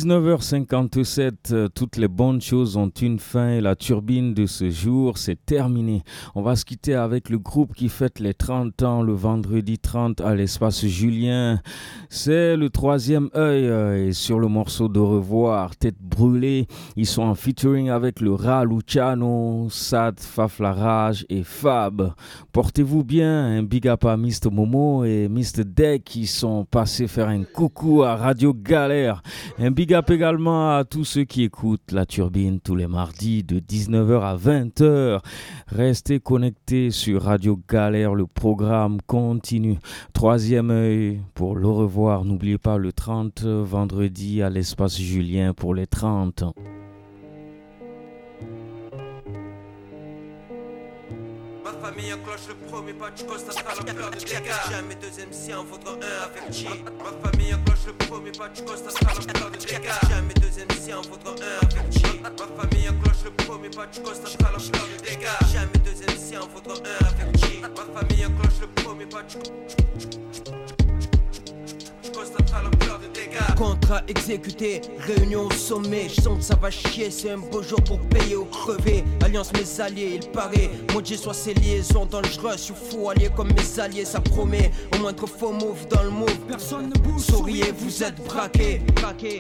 [SPEAKER 9] 19h57, toutes les bonnes choses ont une fin et la turbine de ce jour, c'est terminé. On va se quitter avec le groupe qui fête les 30 ans le vendredi 30 à l'espace Julien. C'est le Troisième Œil et sur le morceau d'Au revoir, Tête brûlée, ils sont en featuring avec le Ra Luciano, Sad, Faf La Rage et Fab. Portez-vous bien, un big up à Mr. Momo et Mr. Deck qui sont passés faire un coucou à Radio Galère. Un big up également à tous ceux qui écoutent La Turbine tous les mardis de 19h à 20h. Restez connectés sur Radio Galère, le programme continue. Troisième Œil pour le revoir. N'oubliez pas le 30 vendredi à l'espace Julien pour les 30 ans.
[SPEAKER 16] Famille en cloche le premier patch cause ça sera l'ampleur de dégâts. Jamais deuxième si en faudra un avec G. Ma famille en cloche le premier patch cause ça sera l'ampleur de dégâts. Jamais deuxième si en faudra un avec G. Ma famille en cloche le premier patch cause ça sera l'ampleur de dégâts. Jamais deuxième si en faudra un avec G. Ma famille en cloche le premier patch constatera l'ampleur de dégâts.
[SPEAKER 1] Contrat exécuté, réunion au sommet. Je sens que ça va chier, c'est un beau jour pour payer ou crever. Alliance mes alliés, il paraît. Maudit soit ces liaisons dangereuses. Je suis fou allié comme mes alliés, ça promet. Au moindre faux move dans le move, personne ne bouge. Souriez, vous êtes braqués.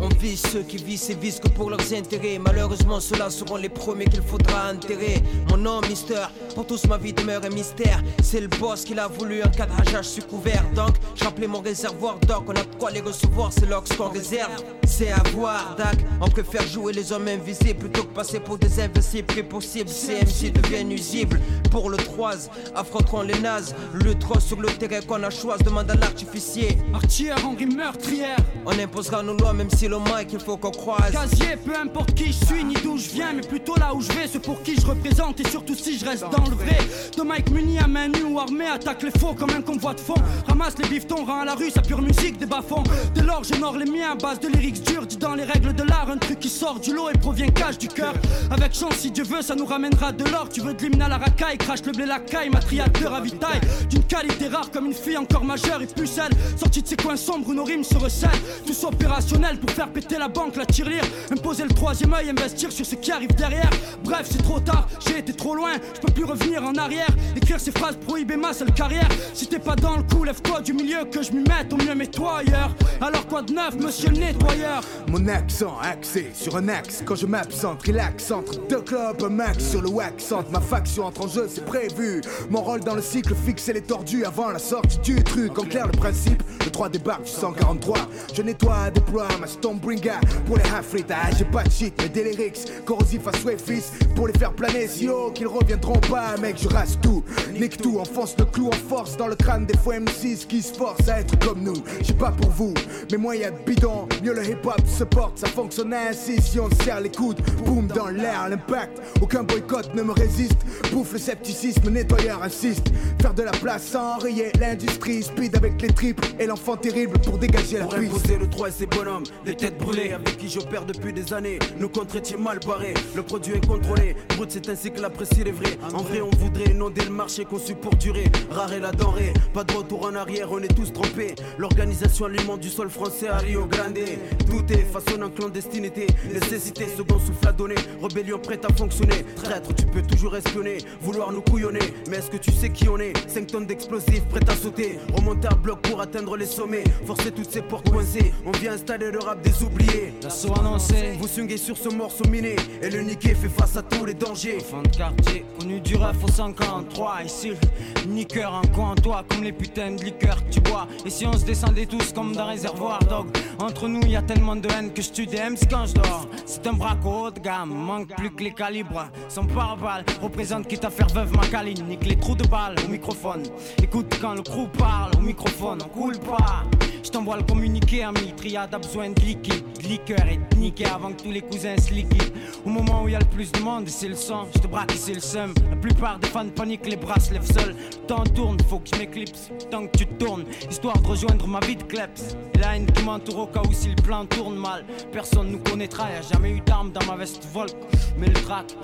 [SPEAKER 16] On vise ceux qui visent et visent que pour leurs intérêts. Malheureusement ceux-là seront les premiers qu'il faudra enterrer. Mon nom Mister, pour tous ma vie demeure un mystère. C'est le boss qui l'a voulu, un cadrageage sous couvert. Donc je rappelais mon réservoir d'or, on a de quoi les recevoir, c'est l'ox qu'on réserve. C'est à voir, Dac, on préfère jouer les hommes invisibles plutôt que passer pour des invincibles. Plus possible, CMC devient nuisible. Pour le 3, affronteront les nazes. Le tross sur le terrain qu'on a choisi, demande à l'artificier.
[SPEAKER 10] Artière, Henri meurtrière.
[SPEAKER 16] On imposera nos lois même si le mic il faut qu'on croise.
[SPEAKER 10] Casier, peu importe qui je suis ni d'où je viens, mais plutôt là où je vais, ce pour qui je représente et surtout si je reste dans le vrai. De Mike muni à main nue ou armé, attaque les faux comme un convoi de fond. Ramasse les bifetons, rend à la rue sa pure musique des bas-fonds. Dès lors j'honore les miens à base de lyrics durs, dit dans les règles de l'art, un truc qui sort du lot et provient cache du cœur. Avec chance si Dieu veut ça nous ramènera de l'or. Tu veux de l'hymne à la racaille, crache le blé la caille, matriarche de ravitaille. D'une qualité rare comme une fille encore majeure et pucelle. Sortie de ces coins sombres où nos rimes se recèlent. Tous opérationnels pour faire péter la banque, la tirelire. Imposer le troisième œil, investir sur ce qui arrive derrière. Bref c'est trop tard, j'ai été trop loin, je peux plus revenir en arrière. Écrire ces phrases prohibées ma seule carrière. Si t'es pas dans le coup, lève-toi du milieu que je m'y mette, au mieux mets-toi ailleurs. Alors quoi de neuf monsieur le nettoyeur?
[SPEAKER 17] Mon accent axé sur un axe. Quand je m'absente, relax entre deux clubs, un max sur le wax. Entre ma faction entre en jeu, c'est prévu. Mon rôle dans le cycle, fixer les tordus avant la sortie du truc. En clair le principe, le 3 débarque du 143. Je nettoie, déploie ma Stormbringer pour les half-frites. Ah j'ai pas de shit mais des lyrics corrosifs à souhait fils. Pour les faire planer si haut qu'ils reviendront pas. Mec je rase tout, nique tout, enfonce le clou en force dans le crâne des faux M6 qui se forcent à être comme nous. J'ai pas pour vous, mais moi y'a de bidon. Mieux le hip-hop se porte, ça fonctionne ainsi. Si on serre les coudes, boum dans l'air, l'impact. Aucun boycott ne me résiste. Bouffe le scepticisme, nettoyeur insiste. Faire de la place sans rayer l'industrie. Speed avec les triples et l'enfant terrible pour dégager la
[SPEAKER 18] pour
[SPEAKER 17] piste.
[SPEAKER 18] imposer le 3 et ses bonhommes, les têtes brûlées avec qui j'opère depuis des années. Nos comptes étaient mal barrés, le produit est contrôlé. Brut c'est ainsi que l'apprécie les vrais. En vrai on voudrait inonder le marché conçu pour durer. Rare est la denrée, pas de retour en arrière, on est tous trompés. L'organisation alimente du sol français à Rio Grande. Tout est façonné en clandestinité. Nécessité, second souffle à donner. Rébellion prête à fonctionner. Traître, tu peux toujours espionner, vouloir nous couillonner. Mais est-ce que tu sais qui on est? 5 tonnes d'explosifs prêts à sauter. Remonter à bloc pour atteindre les sommets. Forcer toutes ces portes coincées. On vient installer le rap des oubliés.
[SPEAKER 10] L'assaut annoncé.
[SPEAKER 18] Vous swingez sur ce morceau miné. Et le niqué fait face à tous les dangers.
[SPEAKER 10] Enfant de quartier, connu du ref au 143. Ici le niqueur en coin toi comme les putains de liqueurs que tu bois. Et si on se descendait tous comme d'un réservoir dog. Entre nous y a tellement de haine que je tue des MC quand je dors. C'est un braco haut de gamme, manque plus que les calibres. Son pare-balles représente quitte à faire veuve ma caline. Nique les trous de balles au microphone. Écoute quand le crew parle au microphone, on coule pas. Je t'envoie le communiqué ami, triade a besoin de liquide, de liqueur et de niquer avant que tous les cousins se liquident. Au moment où il y a le plus de monde et c'est le sang, je te braque et c'est le seum. La plupart des fans paniquent, les bras se lèvent seuls. Le temps tourne, faut que je m'éclipse, tant que tu tournes, histoire de rejoindre ma vie de kleps. Et la haine qui m'entoure au cas où si le plan tourne mal. Personne nous connaîtra, y'a jamais eu d'armes dans ma veste Volk, mais le track.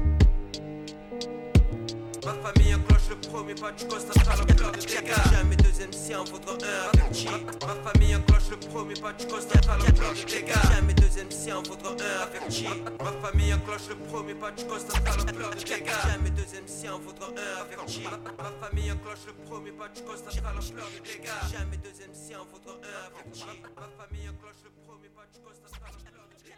[SPEAKER 16] Ma famille enclenche le premier pas du constat à l'ampleur de dégâts. Jamais deuxième si en vaudra un avec G. Ma famille enclenche le premier pas du constat à l'ampleur de dégâts. Jamais deuxième si en vaudra un avec G. Ma famille enclenche le premier pas du constat à l'ampleur de dégâts. Jamais deuxième si en vaudra un avec G. Ma famille enclenche le premier pas du constat à l'ampleur de dégâts. Jamais deuxième si en vaudra un avec G. Ma famille enclenche le premier pas du constat à l'ampleur de dégâts.